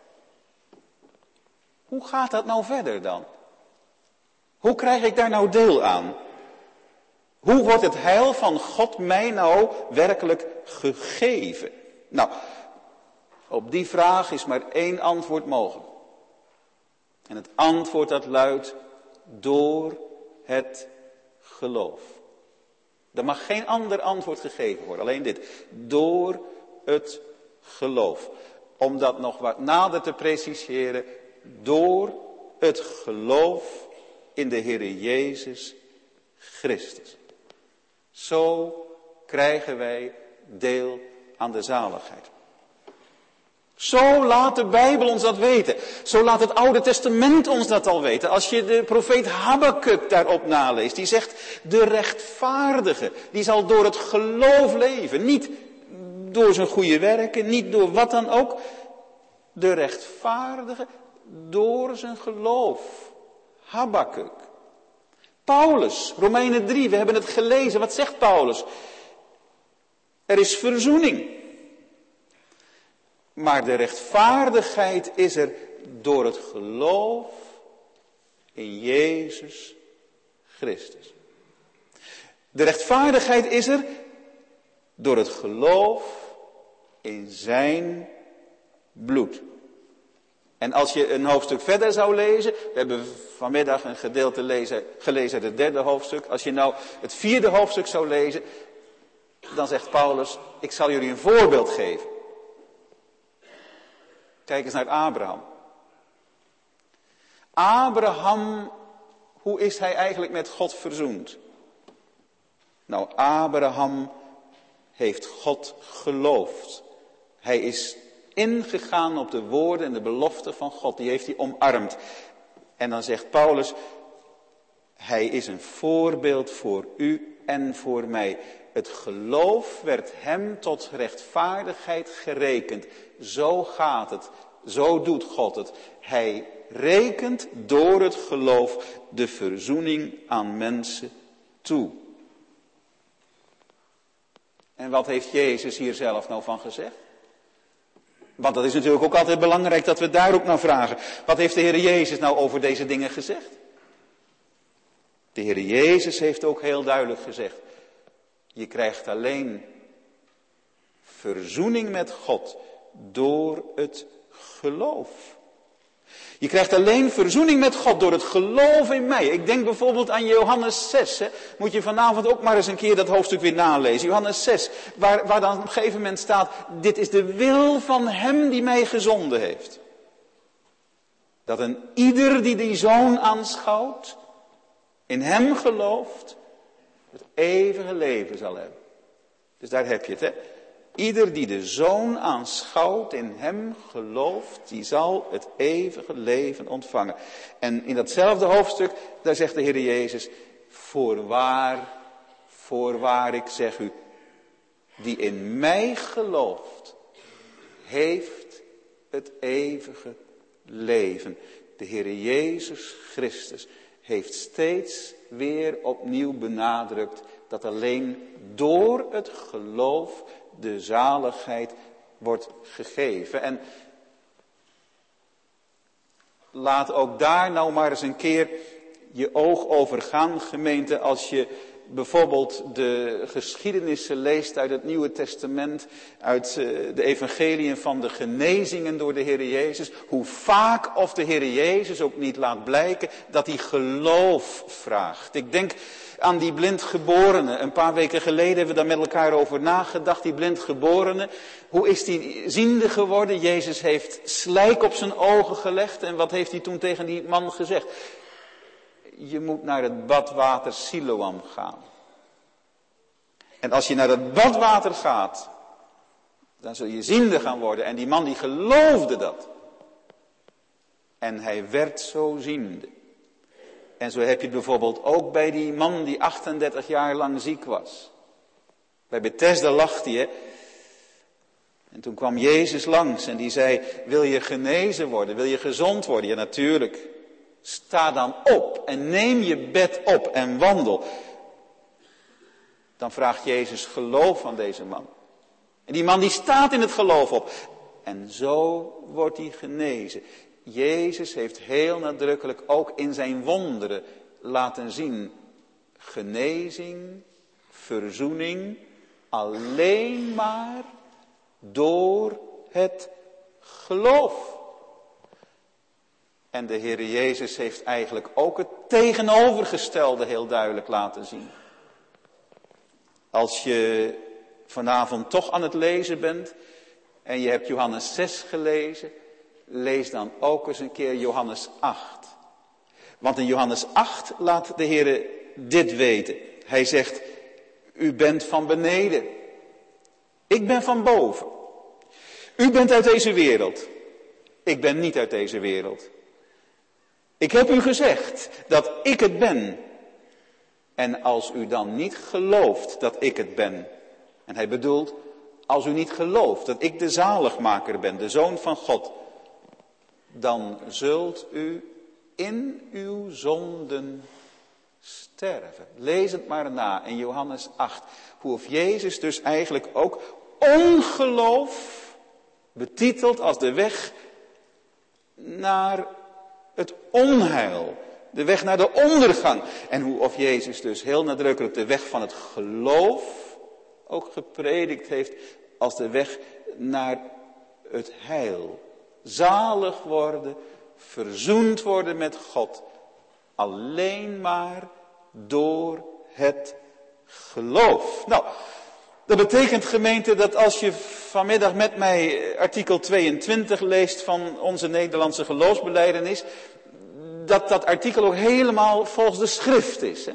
Hoe gaat dat nou verder dan? Hoe krijg ik daar nou deel aan? Hoe wordt het heil van God mij nou werkelijk gegeven? Nou, op die vraag is maar één antwoord mogelijk. En het antwoord dat luidt, door het geloof. Er mag geen ander antwoord gegeven worden, alleen dit. Door het geloof. Om dat nog wat nader te preciseren, door het geloof in de Heere Jezus Christus. Zo krijgen wij deel aan de zaligheid. Zo laat de Bijbel ons dat weten. Zo laat het Oude Testament ons dat al weten. Als je de profeet Habakuk daarop naleest. Die zegt, de rechtvaardige, die zal door het geloof leven. Niet door zijn goede werken, niet door wat dan ook. De rechtvaardige door zijn geloof. Habakuk. Paulus, Romeinen drie, we hebben het gelezen. Wat zegt Paulus? Er is verzoening. Maar de rechtvaardigheid is er door het geloof in Jezus Christus. De rechtvaardigheid is er door het geloof in zijn bloed. En als je een hoofdstuk verder zou lezen, we hebben vanmiddag een gedeelte lezen, gelezen uit het derde hoofdstuk. Als je nou het vierde hoofdstuk zou lezen, dan zegt Paulus, ik zal jullie een voorbeeld geven. Kijk eens naar Abraham. Abraham, hoe is hij eigenlijk met God verzoend? Nou, Abraham heeft God geloofd. Hij is ingegaan op de woorden en de beloften van God. Die heeft hij omarmd. En dan zegt Paulus, hij is een voorbeeld voor u en voor mij. Het geloof werd hem tot rechtvaardigheid gerekend. Zo gaat het. Zo doet God het. Hij rekent door het geloof de verzoening aan mensen toe. En wat heeft Jezus hier zelf nou van gezegd? Want dat is natuurlijk ook altijd belangrijk dat we daar ook naar vragen. Wat heeft de Heer Jezus nou over deze dingen gezegd? De Heer Jezus heeft ook heel duidelijk gezegd, je krijgt alleen verzoening met God door het geloof. Je krijgt alleen verzoening met God door het geloof in mij. Ik denk bijvoorbeeld aan Johannes zes. Hè. Moet je vanavond ook maar eens een keer dat hoofdstuk weer nalezen. Johannes zes, waar, waar dan op een gegeven moment staat, dit is de wil van hem die mij gezonden heeft. Dat een ieder die die zoon aanschouwt, in hem gelooft, het eeuwige leven zal hebben. Dus daar heb je het, hè. Ieder die de zoon aanschouwt, in hem gelooft, die zal het eeuwige leven ontvangen. En in datzelfde hoofdstuk, daar zegt de Heer Jezus, voorwaar, voorwaar ik zeg u, die in mij gelooft, heeft het eeuwige leven. De Heer Jezus Christus heeft steeds weer opnieuw benadrukt dat alleen door het geloof de zaligheid wordt gegeven. En laat ook daar nou maar eens een keer je oog over gaan, gemeente, als je bijvoorbeeld de geschiedenissen leest uit het Nieuwe Testament, uit de evangeliën van de genezingen door de Heer Jezus, hoe vaak of de Heer Jezus ook niet laat blijken dat hij geloof vraagt. Ik denk aan die blindgeborene. Een paar weken geleden hebben we daar met elkaar over nagedacht. Die blindgeborene. Hoe is die ziende geworden? Jezus heeft slijk op zijn ogen gelegd. En wat heeft hij toen tegen die man gezegd? Je moet naar het badwater Siloam gaan. En als je naar het badwater gaat, dan zul je ziende gaan worden. En die man die geloofde dat. En hij werd zo ziende. En zo heb je het bijvoorbeeld ook bij die man die achtendertig jaar lang ziek was. Bij Bethesda lag hij, hè. En toen kwam Jezus langs en die zei, wil je genezen worden, wil je gezond worden? Ja, natuurlijk. Sta dan op en neem je bed op en wandel. Dan vraagt Jezus geloof van deze man. En die man die staat in het geloof op. En zo wordt hij genezen. Jezus heeft heel nadrukkelijk ook in zijn wonderen laten zien, genezing, verzoening, alleen maar door het geloof. En de Heer Jezus heeft eigenlijk ook het tegenovergestelde heel duidelijk laten zien. Als je vanavond toch aan het lezen bent en je hebt Johannes zes gelezen, lees dan ook eens een keer Johannes acht. Want in Johannes acht laat de Heer dit weten. Hij zegt, u bent van beneden. Ik ben van boven. U bent uit deze wereld. Ik ben niet uit deze wereld. Ik heb u gezegd dat ik het ben. En als u dan niet gelooft dat ik het ben. En hij bedoelt, als u niet gelooft dat ik de zaligmaker ben, de Zoon van God. Dan zult u in uw zonden sterven. Lees het maar na in Johannes acht. Hoe of Jezus dus eigenlijk ook ongeloof betitelt als de weg naar het onheil. De weg naar de ondergang. En hoe of Jezus dus heel nadrukkelijk de weg van het geloof ook gepredikt heeft als de weg naar het heil. Zalig worden, verzoend worden met God. Alleen maar door het geloof. Nou, dat betekent, gemeente, dat als je vanmiddag met mij artikel tweeëntwintig leest van onze Nederlandse geloofsbelijdenis, dat dat artikel ook helemaal volgens de schrift is. Hè?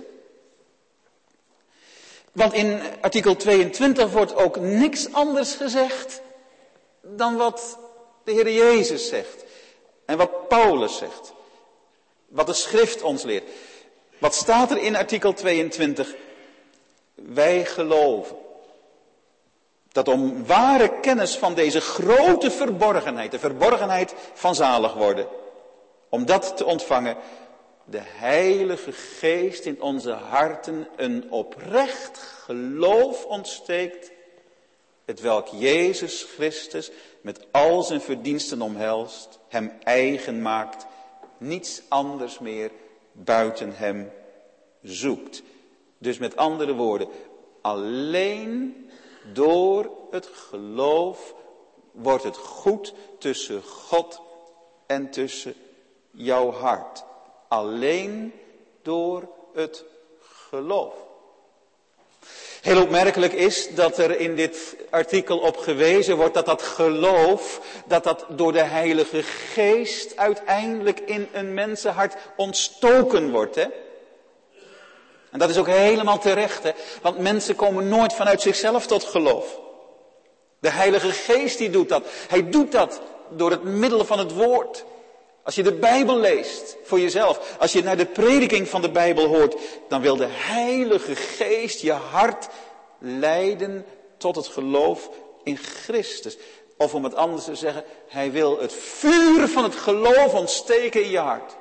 Want in artikel tweeëntwintig wordt ook niks anders gezegd dan wat de Heer Jezus zegt. En wat Paulus zegt. Wat de schrift ons leert. Wat staat er in artikel tweeëntwintig? Wij geloven dat om ware kennis van deze grote verborgenheid, de verborgenheid van zalig worden, om dat te ontvangen, de Heilige Geest in onze harten een oprecht geloof ontsteekt, hetwelk Jezus Christus met al zijn verdiensten omhelst, hem eigen maakt, niets anders meer buiten hem zoekt. Dus met andere woorden, alleen door het geloof wordt het goed tussen God en tussen jouw hart. Alleen door het geloof. Heel opmerkelijk is dat er in dit artikel op gewezen wordt dat dat geloof, dat dat door de Heilige Geest uiteindelijk in een mensenhart ontstoken wordt. Hè? En dat is ook helemaal terecht, hè? Want mensen komen nooit vanuit zichzelf tot geloof. De Heilige Geest die doet dat. Hij doet dat door het middel van het woord. Als je de Bijbel leest voor jezelf, als je naar de prediking van de Bijbel hoort, dan wil de Heilige Geest je hart leiden tot het geloof in Christus. Of om het anders te zeggen, hij wil het vuur van het geloof ontsteken in je hart.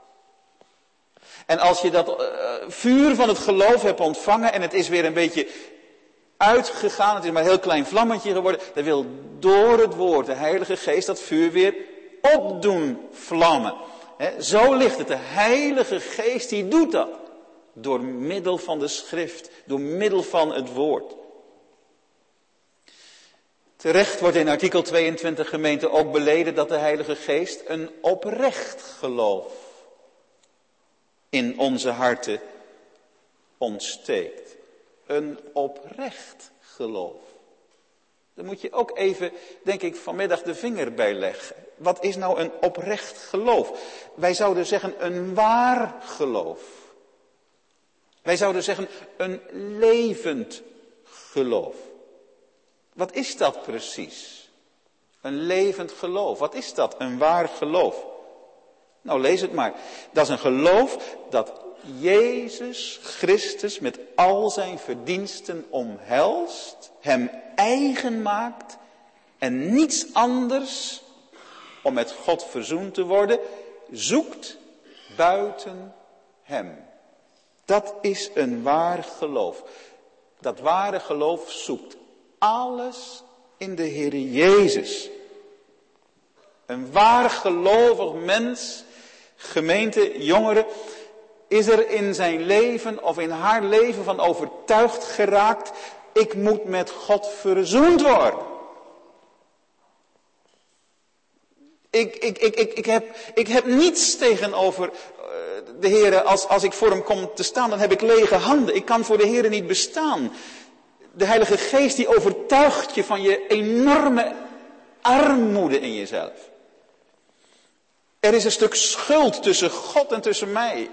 En als je dat uh, vuur van het geloof hebt ontvangen en het is weer een beetje uitgegaan, het is maar een heel klein vlammetje geworden, dan wil door het woord de Heilige Geest dat vuur weer opdoen vlammen. He, zo ligt het. De Heilige Geest die doet dat. Door middel van de schrift. Door middel van het woord. Terecht wordt in artikel tweeëntwintig gemeente ook beleden dat de Heilige Geest een oprecht geloof in onze harten ontsteekt. Een oprecht geloof. Daar moet je ook even, denk ik, vanmiddag de vinger bij leggen. Wat is nou een oprecht geloof? Wij zouden zeggen een waar geloof. Wij zouden zeggen een levend geloof. Wat is dat precies? Een levend geloof. Wat is dat? Een waar geloof. Nou, lees het maar. Dat is een geloof dat Jezus Christus met al zijn verdiensten omhelst, hem eigen maakt en niets anders om met God verzoend te worden, zoekt buiten hem. Dat is een waar geloof. Dat ware geloof zoekt alles in de Heer Jezus. Een waar gelovig mens, gemeente, jongeren, is er in zijn leven of in haar leven van overtuigd geraakt, ik moet met God verzoend worden. Ik, ik, ik, ik, ik, heb, ik heb niets tegenover de Heer. Als, als ik voor hem kom te staan, dan heb ik lege handen. Ik kan voor de Heer niet bestaan. De Heilige Geest die overtuigt je van je enorme armoede in jezelf. Er is een stuk schuld tussen God en tussen mij.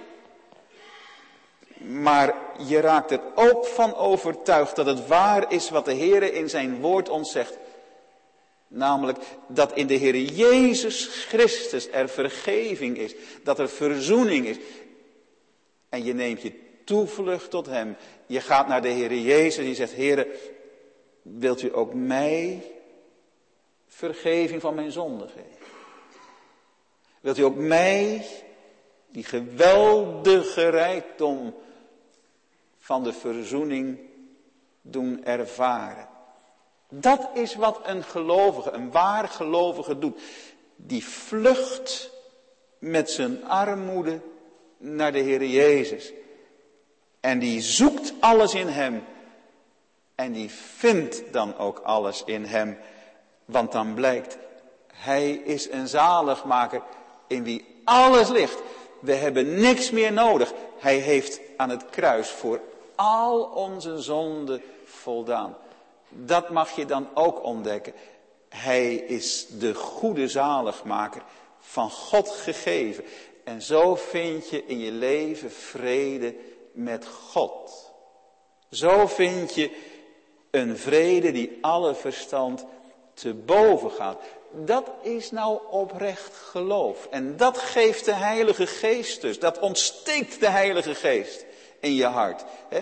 Maar je raakt er ook van overtuigd dat het waar is wat de Heer in zijn woord ons zegt. Namelijk dat in de Heer Jezus Christus er vergeving is. Dat er verzoening is. En je neemt je toevlucht tot hem. Je gaat naar de Heer Jezus en je zegt, Heer, wilt u ook mij vergeving van mijn zonde geven? Wilt u ook mij die geweldige rijkdom van de verzoening doen ervaren? Dat is wat een gelovige, een waar gelovige doet. Die vlucht met zijn armoede naar de Heer Jezus. En die zoekt alles in hem En die vindt dan ook alles in hem. Want dan blijkt, hij is een zaligmaker in wie alles ligt. We hebben niks meer nodig. Hij heeft aan het kruis voor al onze zonden voldaan. Dat mag je dan ook ontdekken. Hij is de goede zaligmaker, van God gegeven. En zo vind je in je leven vrede met God. Zo vind je een vrede die alle verstand te boven gaat. Dat is nou oprecht geloof. En dat geeft de Heilige Geest dus. Dat ontsteekt de Heilige Geest in je hart. Hè?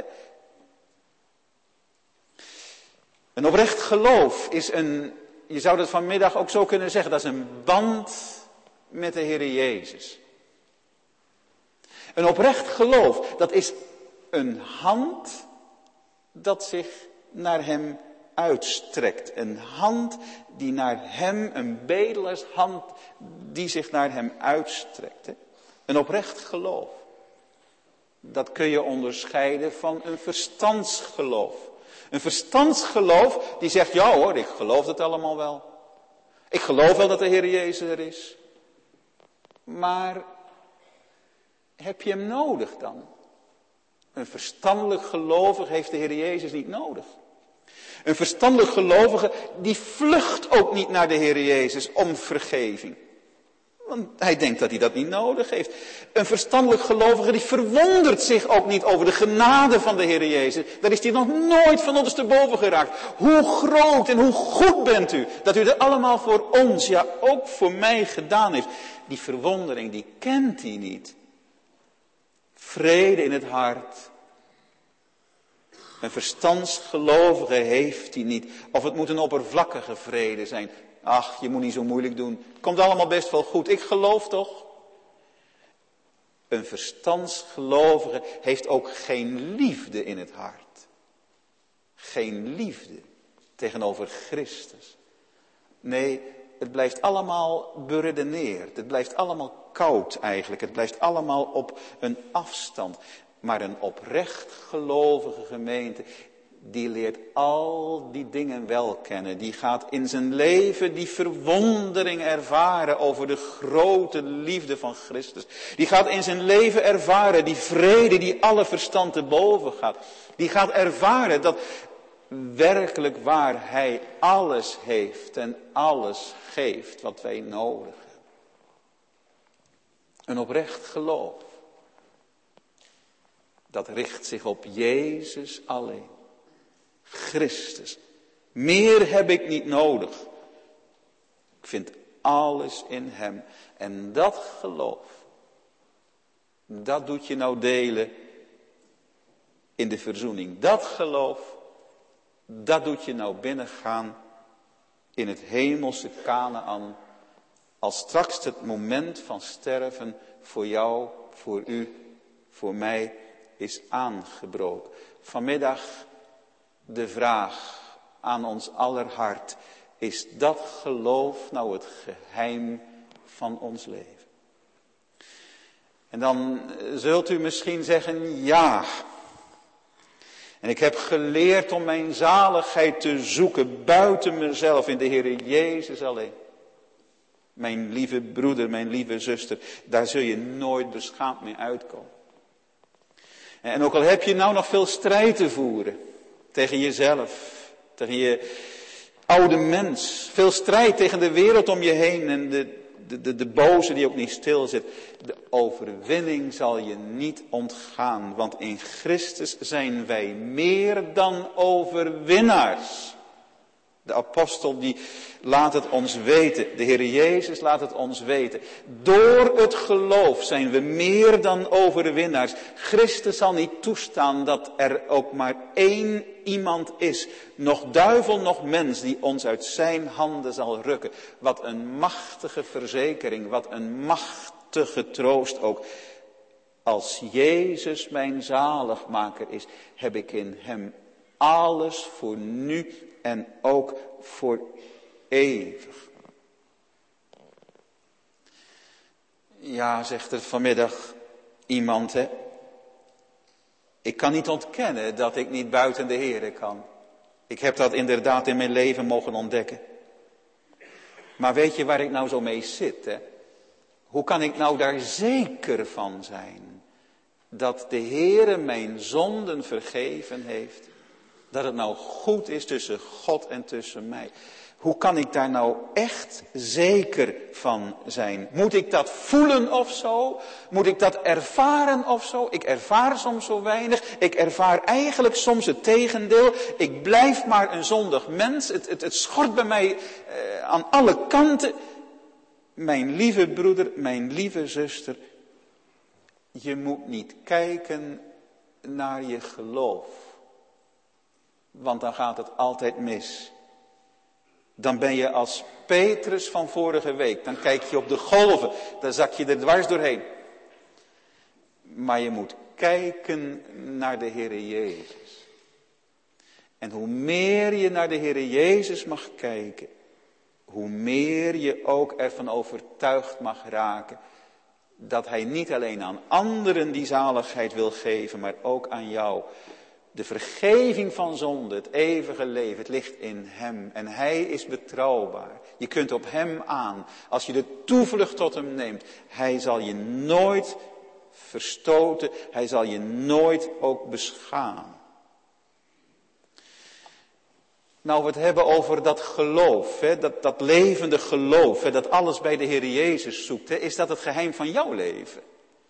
Een oprecht geloof is een, je zou dat vanmiddag ook zo kunnen zeggen, dat is een band met de Heer Jezus. Een oprecht geloof, dat is een hand dat zich naar hem uitstrekt. Een hand die naar hem, een bedellershand die zich naar hem uitstrekt. Hè? Een oprecht geloof. Dat kun je onderscheiden van een verstandsgeloof. Een verstandsgeloof die zegt, ja hoor, ik geloof het allemaal wel. Ik geloof wel dat de Heer Jezus er is. Maar heb je hem nodig dan? Een verstandelijk gelovige heeft de Heer Jezus niet nodig. Een verstandelijk gelovige die vlucht ook niet naar de Heer Jezus om vergeving. Want hij denkt dat hij dat niet nodig heeft. Een verstandelijk gelovige die verwondert zich ook niet over de genade van de Heer Jezus. Daar is hij nog nooit van ondersteboven geraakt. Hoe groot en hoe goed bent u. Dat u er allemaal voor ons, ja ook voor mij gedaan heeft. Die verwondering, die kent hij niet. Vrede in het hart. Een verstandsgelovige heeft hij niet. Of het moet een oppervlakkige vrede zijn. Ach, je moet niet zo moeilijk doen. Het komt allemaal best wel goed. Ik geloof toch? Een verstandsgelovige heeft ook geen liefde in het hart. Geen liefde tegenover Christus. Nee, het blijft allemaal beredeneerd. Het blijft allemaal koud eigenlijk. Het blijft allemaal op een afstand. Maar een oprecht gelovige gemeente, die leert al die dingen wel kennen. Die gaat in zijn leven die verwondering ervaren over de grote liefde van Christus. Die gaat in zijn leven ervaren die vrede die alle verstand te boven gaat. Die gaat ervaren dat werkelijk waar hij alles heeft en alles geeft wat wij nodig hebben. Een oprecht geloof. Dat richt zich op Jezus alleen. Christus. Meer heb ik niet nodig. Ik vind alles in hem. En dat geloof, dat doet je nou delen in de verzoening. Dat geloof, dat doet je nou binnengaan in het hemelse Kanaän. Als straks het moment van sterven voor jou, voor u, voor mij is aangebroken. Vanmiddag de vraag aan ons aller hart. Is dat geloof nou het geheim van ons leven? En dan zult u misschien zeggen, ja. En ik heb geleerd om mijn zaligheid te zoeken buiten mezelf in de Heer Jezus alleen. Mijn lieve broeder, mijn lieve zuster, daar zul je nooit beschaamd mee uitkomen. En ook al heb je nou nog veel strijd te voeren tegen jezelf, tegen je oude mens. Veel strijd tegen de wereld om je heen en de, de, de, de boze die ook niet stil zit. De overwinning zal je niet ontgaan, want in Christus zijn wij meer dan overwinnaars. De apostel die laat het ons weten, de Heer Jezus laat het ons weten. Door het geloof zijn we meer dan overwinnaars. Christus zal niet toestaan dat er ook maar één iemand is, nog duivel, nog mens, die ons uit zijn handen zal rukken. Wat een machtige verzekering, wat een machtige troost ook. Als Jezus mijn zaligmaker is, heb ik in hem alles voor nu en ook voor eeuwig. Ja, zegt er vanmiddag iemand, hè. Ik kan niet ontkennen dat ik niet buiten de Here kan. Ik heb dat inderdaad in mijn leven mogen ontdekken. Maar weet je waar ik nou zo mee zit, hè? Hoe kan ik nou daar zeker van zijn dat de Heere mijn zonden vergeven heeft? Dat het nou goed is tussen God en tussen mij. Hoe kan ik daar nou echt zeker van zijn? Moet ik dat voelen of zo? Moet ik dat ervaren of zo? Ik ervaar soms zo weinig. Ik ervaar eigenlijk soms het tegendeel. Ik blijf maar een zondig mens. Het, het, het schort bij mij eh, aan alle kanten. Mijn lieve broeder, mijn lieve zuster. Je moet niet kijken naar je geloof. Want dan gaat het altijd mis. Dan ben je als Petrus van vorige week. Dan kijk je op de golven. Dan zak je er dwars doorheen. Maar je moet kijken naar de Heere Jezus. En hoe meer je naar de Heere Jezus mag kijken. Hoe meer je ook ervan overtuigd mag raken. Dat Hij niet alleen aan anderen die zaligheid wil geven. Maar ook aan jou. De vergeving van zonde, het eeuwige leven, het ligt in Hem. En Hij is betrouwbaar. Je kunt op Hem aan. Als je de toevlucht tot Hem neemt. Hij zal je nooit verstoten. Hij zal je nooit ook beschamen. Nou, we het hebben over dat geloof, hè, dat, dat levende geloof, hè, dat alles bij de Heer Jezus zoekt. Hè, is dat het geheim van jouw leven?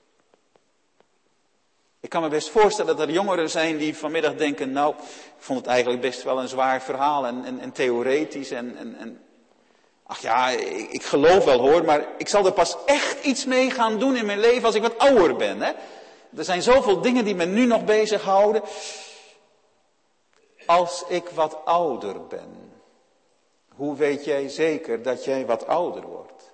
Ik kan me best voorstellen dat er jongeren zijn die vanmiddag denken, nou, ik vond het eigenlijk best wel een zwaar verhaal en, en, en theoretisch en, en, en, ach ja, ik, ik geloof wel hoor, maar ik zal er pas echt iets mee gaan doen in mijn leven als ik wat ouder ben. Hè? Er zijn zoveel dingen die me nu nog bezighouden. Als ik wat ouder ben, hoe weet jij zeker dat jij wat ouder wordt?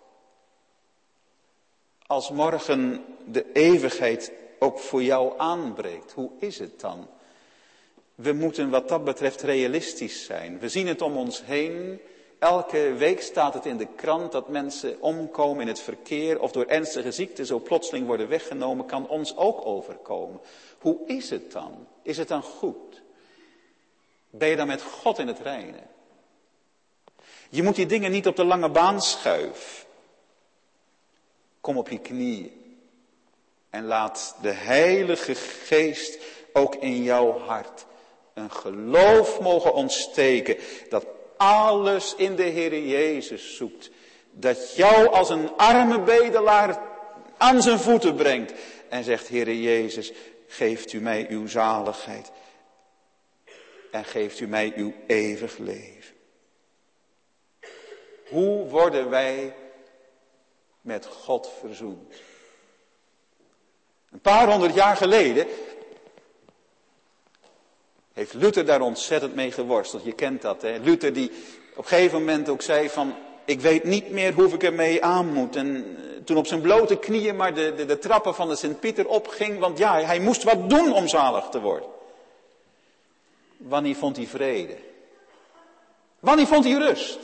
Als morgen de eeuwigheid ook voor jou aanbreekt, hoe is het dan? We moeten wat dat betreft realistisch zijn. We zien het om ons heen. Elke week staat het in de krant dat mensen omkomen in het verkeer of door ernstige ziekte zo plotseling worden weggenomen, kan ons ook overkomen. Hoe is het dan? Is het dan goed? Ben je dan met God in het reine? Je moet die dingen niet op de lange baan schuiven. Kom op je knieën. En laat de Heilige Geest ook in jouw hart een geloof mogen ontsteken. Dat alles in de Heer Jezus zoekt. Dat jou als een arme bedelaar aan zijn voeten brengt. En zegt, Heer Jezus, geeft u mij uw zaligheid. En geeft u mij uw eeuwig leven. Hoe worden wij met God verzoend? Een paar honderd jaar geleden heeft Luther daar ontzettend mee geworsteld. Je kent dat, hè? Luther die op een gegeven moment ook zei van, ik weet niet meer hoe ik ermee aan moet. En toen op zijn blote knieën maar de, de, de trappen van de Sint-Pieter opging, want ja, hij moest wat doen om zalig te worden. Wanneer vond hij vrede? Wanneer vond hij rust?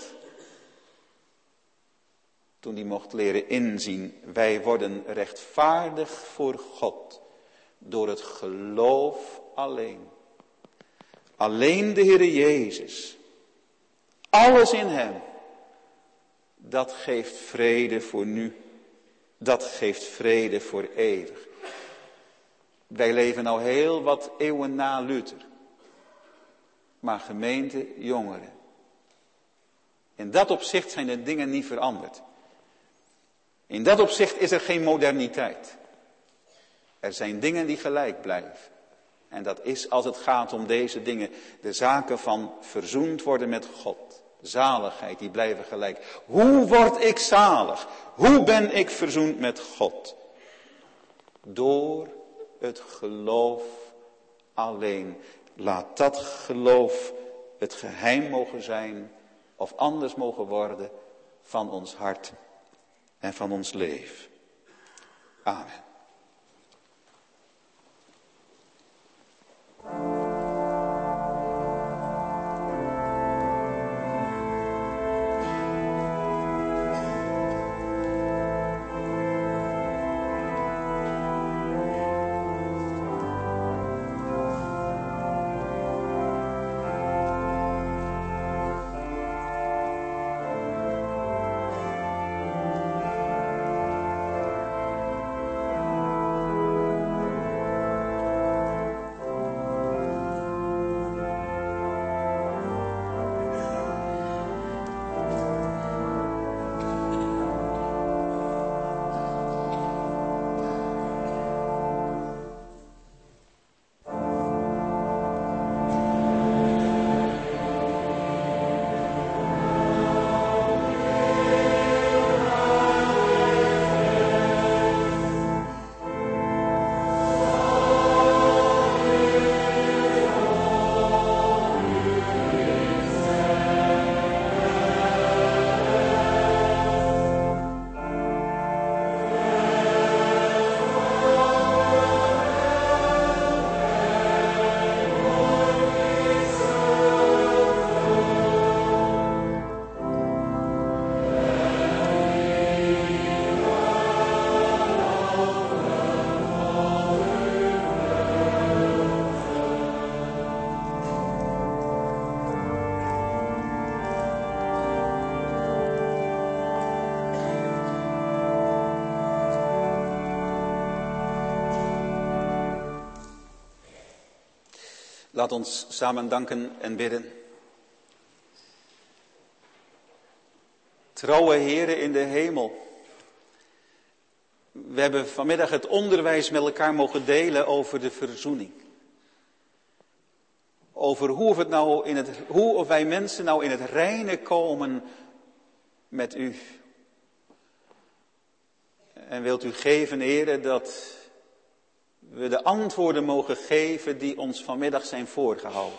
Toen hij mocht leren inzien, wij worden rechtvaardig voor God door het geloof alleen. Alleen de Heere Jezus, alles in Hem, dat geeft vrede voor nu, dat geeft vrede voor eeuwig. Wij leven nou heel wat eeuwen na Luther, maar gemeente, jongeren, in dat opzicht zijn de dingen niet veranderd. In dat opzicht is er geen moderniteit. Er zijn dingen die gelijk blijven. En dat is als het gaat om deze dingen, de zaken van verzoend worden met God. Zaligheid, die blijven gelijk. Hoe word ik zalig? Hoe ben ik verzoend met God? Door het geloof alleen. Laat dat geloof het geheim mogen zijn, of anders mogen worden, van ons hart en van ons leven. Amen. Laat ons samen danken en bidden. Trouwe Heere in de hemel. We hebben vanmiddag het onderwijs met elkaar mogen delen over de verzoening. Over hoe of, het nou in het, hoe of wij mensen nou in het reine komen met u. En wilt u geven, Heere, dat we de antwoorden mogen geven die ons vanmiddag zijn voorgehouden.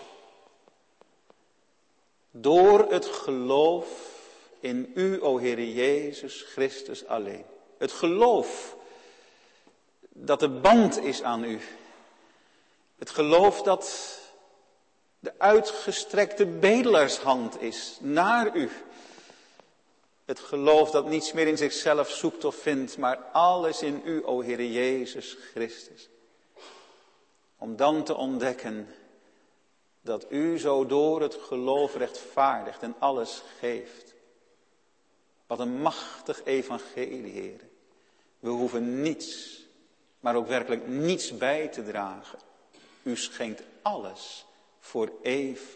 Door het geloof in u, o Heere Jezus Christus alleen. Het geloof dat de band is aan u. Het geloof dat de uitgestrekte bedelaarshand is naar u. Het geloof dat niets meer in zichzelf zoekt of vindt, maar alles in u, o Heere Jezus Christus. Om dan te ontdekken dat u zo door het geloof rechtvaardigt en alles geeft. Wat een machtig evangelie, Heere. We hoeven niets, maar ook werkelijk niets bij te dragen. U schenkt alles voor eeuwig.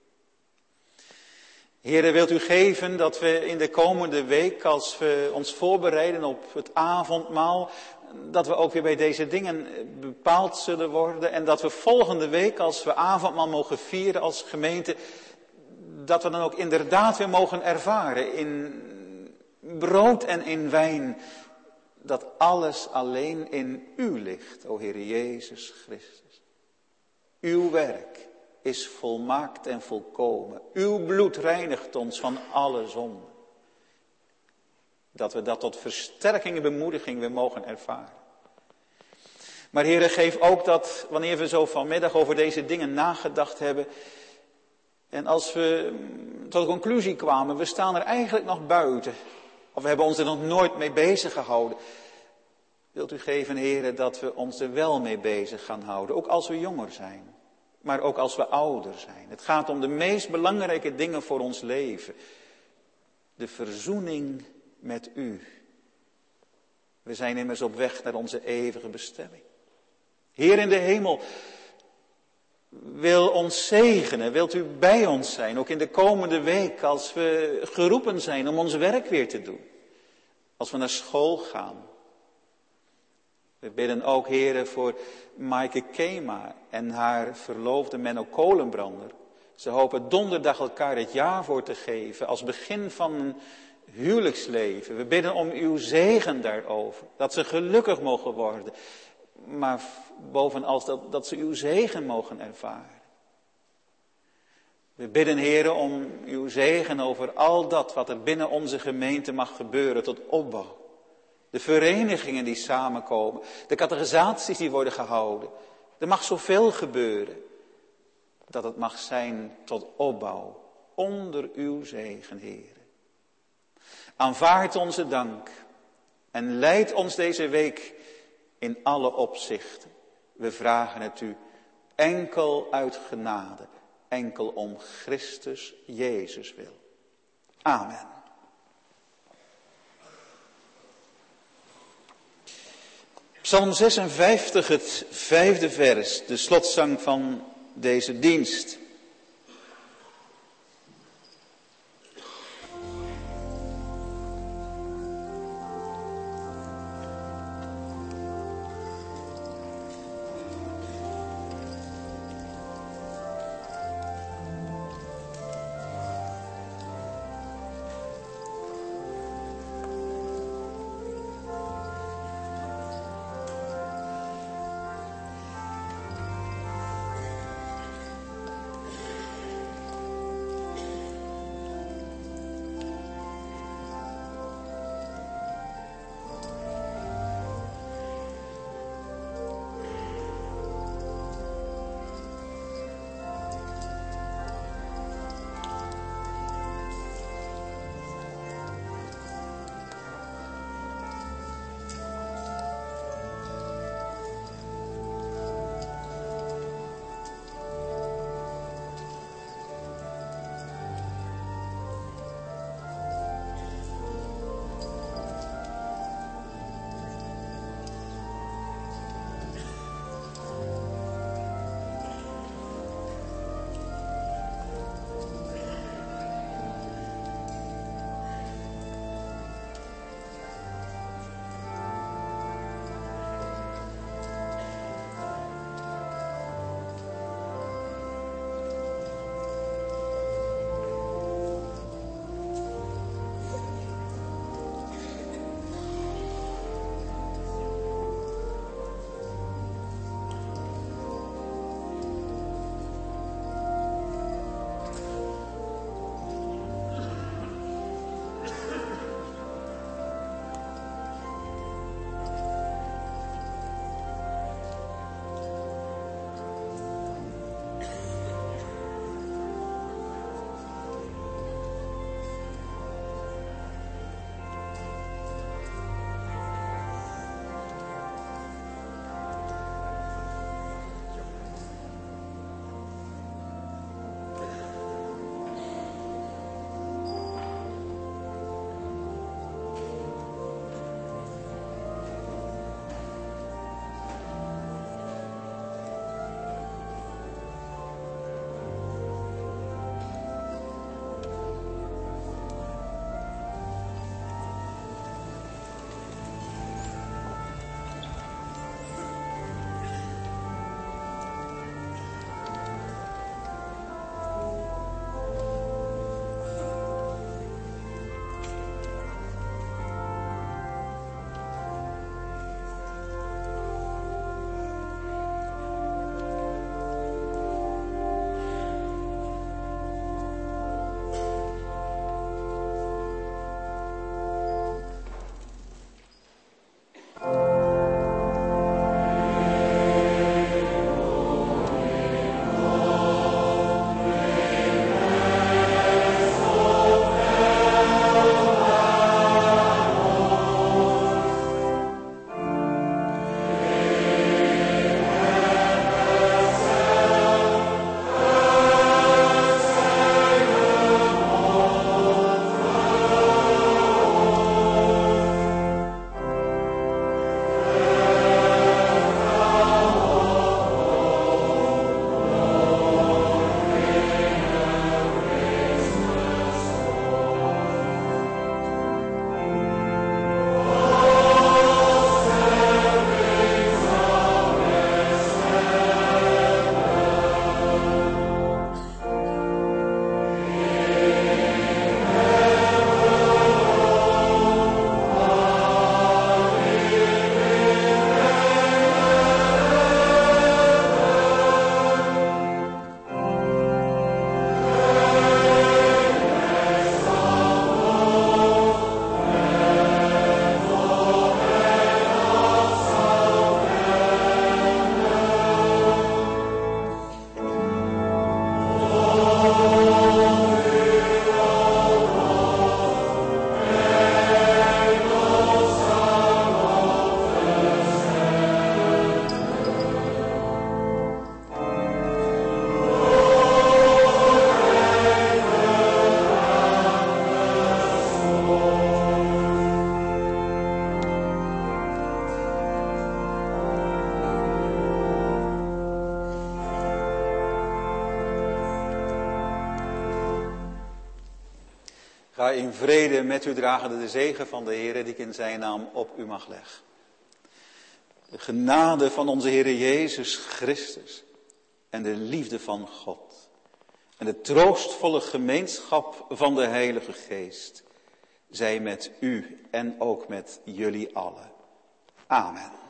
Heere, wilt u geven dat we in de komende week, als we ons voorbereiden op het avondmaal, dat we ook weer bij deze dingen bepaald zullen worden. En dat we volgende week, als we avondmaal mogen vieren als gemeente, dat we dan ook inderdaad weer mogen ervaren in brood en in wijn, dat alles alleen in u ligt, o Heere Jezus Christus. Uw werk is volmaakt en volkomen. Uw bloed reinigt ons van alle zonde. Dat we dat tot versterking en bemoediging weer mogen ervaren. Maar Heere, geef ook dat wanneer we zo vanmiddag over deze dingen nagedacht hebben, en als we tot de conclusie kwamen, we staan er eigenlijk nog buiten, of we hebben ons er nog nooit mee bezig gehouden, wilt u geven, Heere, dat we ons er wel mee bezig gaan houden, ook als we jonger zijn. Maar ook als we ouder zijn. Het gaat om de meest belangrijke dingen voor ons leven. De verzoening met u. We zijn immers op weg naar onze eeuwige bestemming. Heer in de hemel, wil ons zegenen. Wilt u bij ons zijn, ook in de komende week, als we geroepen zijn om ons werk weer te doen. Als we naar school gaan. We bidden ook, Heere, voor Maaike Kema en haar verloofde Menno Kolenbrander. Ze hopen donderdag elkaar het jaar voor te geven als begin van een huwelijksleven. We bidden om uw zegen daarover, dat ze gelukkig mogen worden. Maar bovenal dat, dat ze uw zegen mogen ervaren. We bidden, Heere, om uw zegen over al dat wat er binnen onze gemeente mag gebeuren tot opbouw. De verenigingen die samenkomen, de catechisaties die worden gehouden. Er mag zoveel gebeuren, dat het mag zijn tot opbouw, onder uw zegen, Heere. Aanvaard onze dank en leid ons deze week in alle opzichten. We vragen het u enkel uit genade, enkel om Christus Jezus wil. Amen. Psalm zesenvijftig, het vijfde vers, de slotzang van deze dienst. Ga in vrede met u dragende de zegen van de Heer die ik in zijn naam op u mag leggen. De genade van onze Heer Jezus Christus en de liefde van God en de troostvolle gemeenschap van de Heilige Geest zij met u en ook met jullie allen. Amen.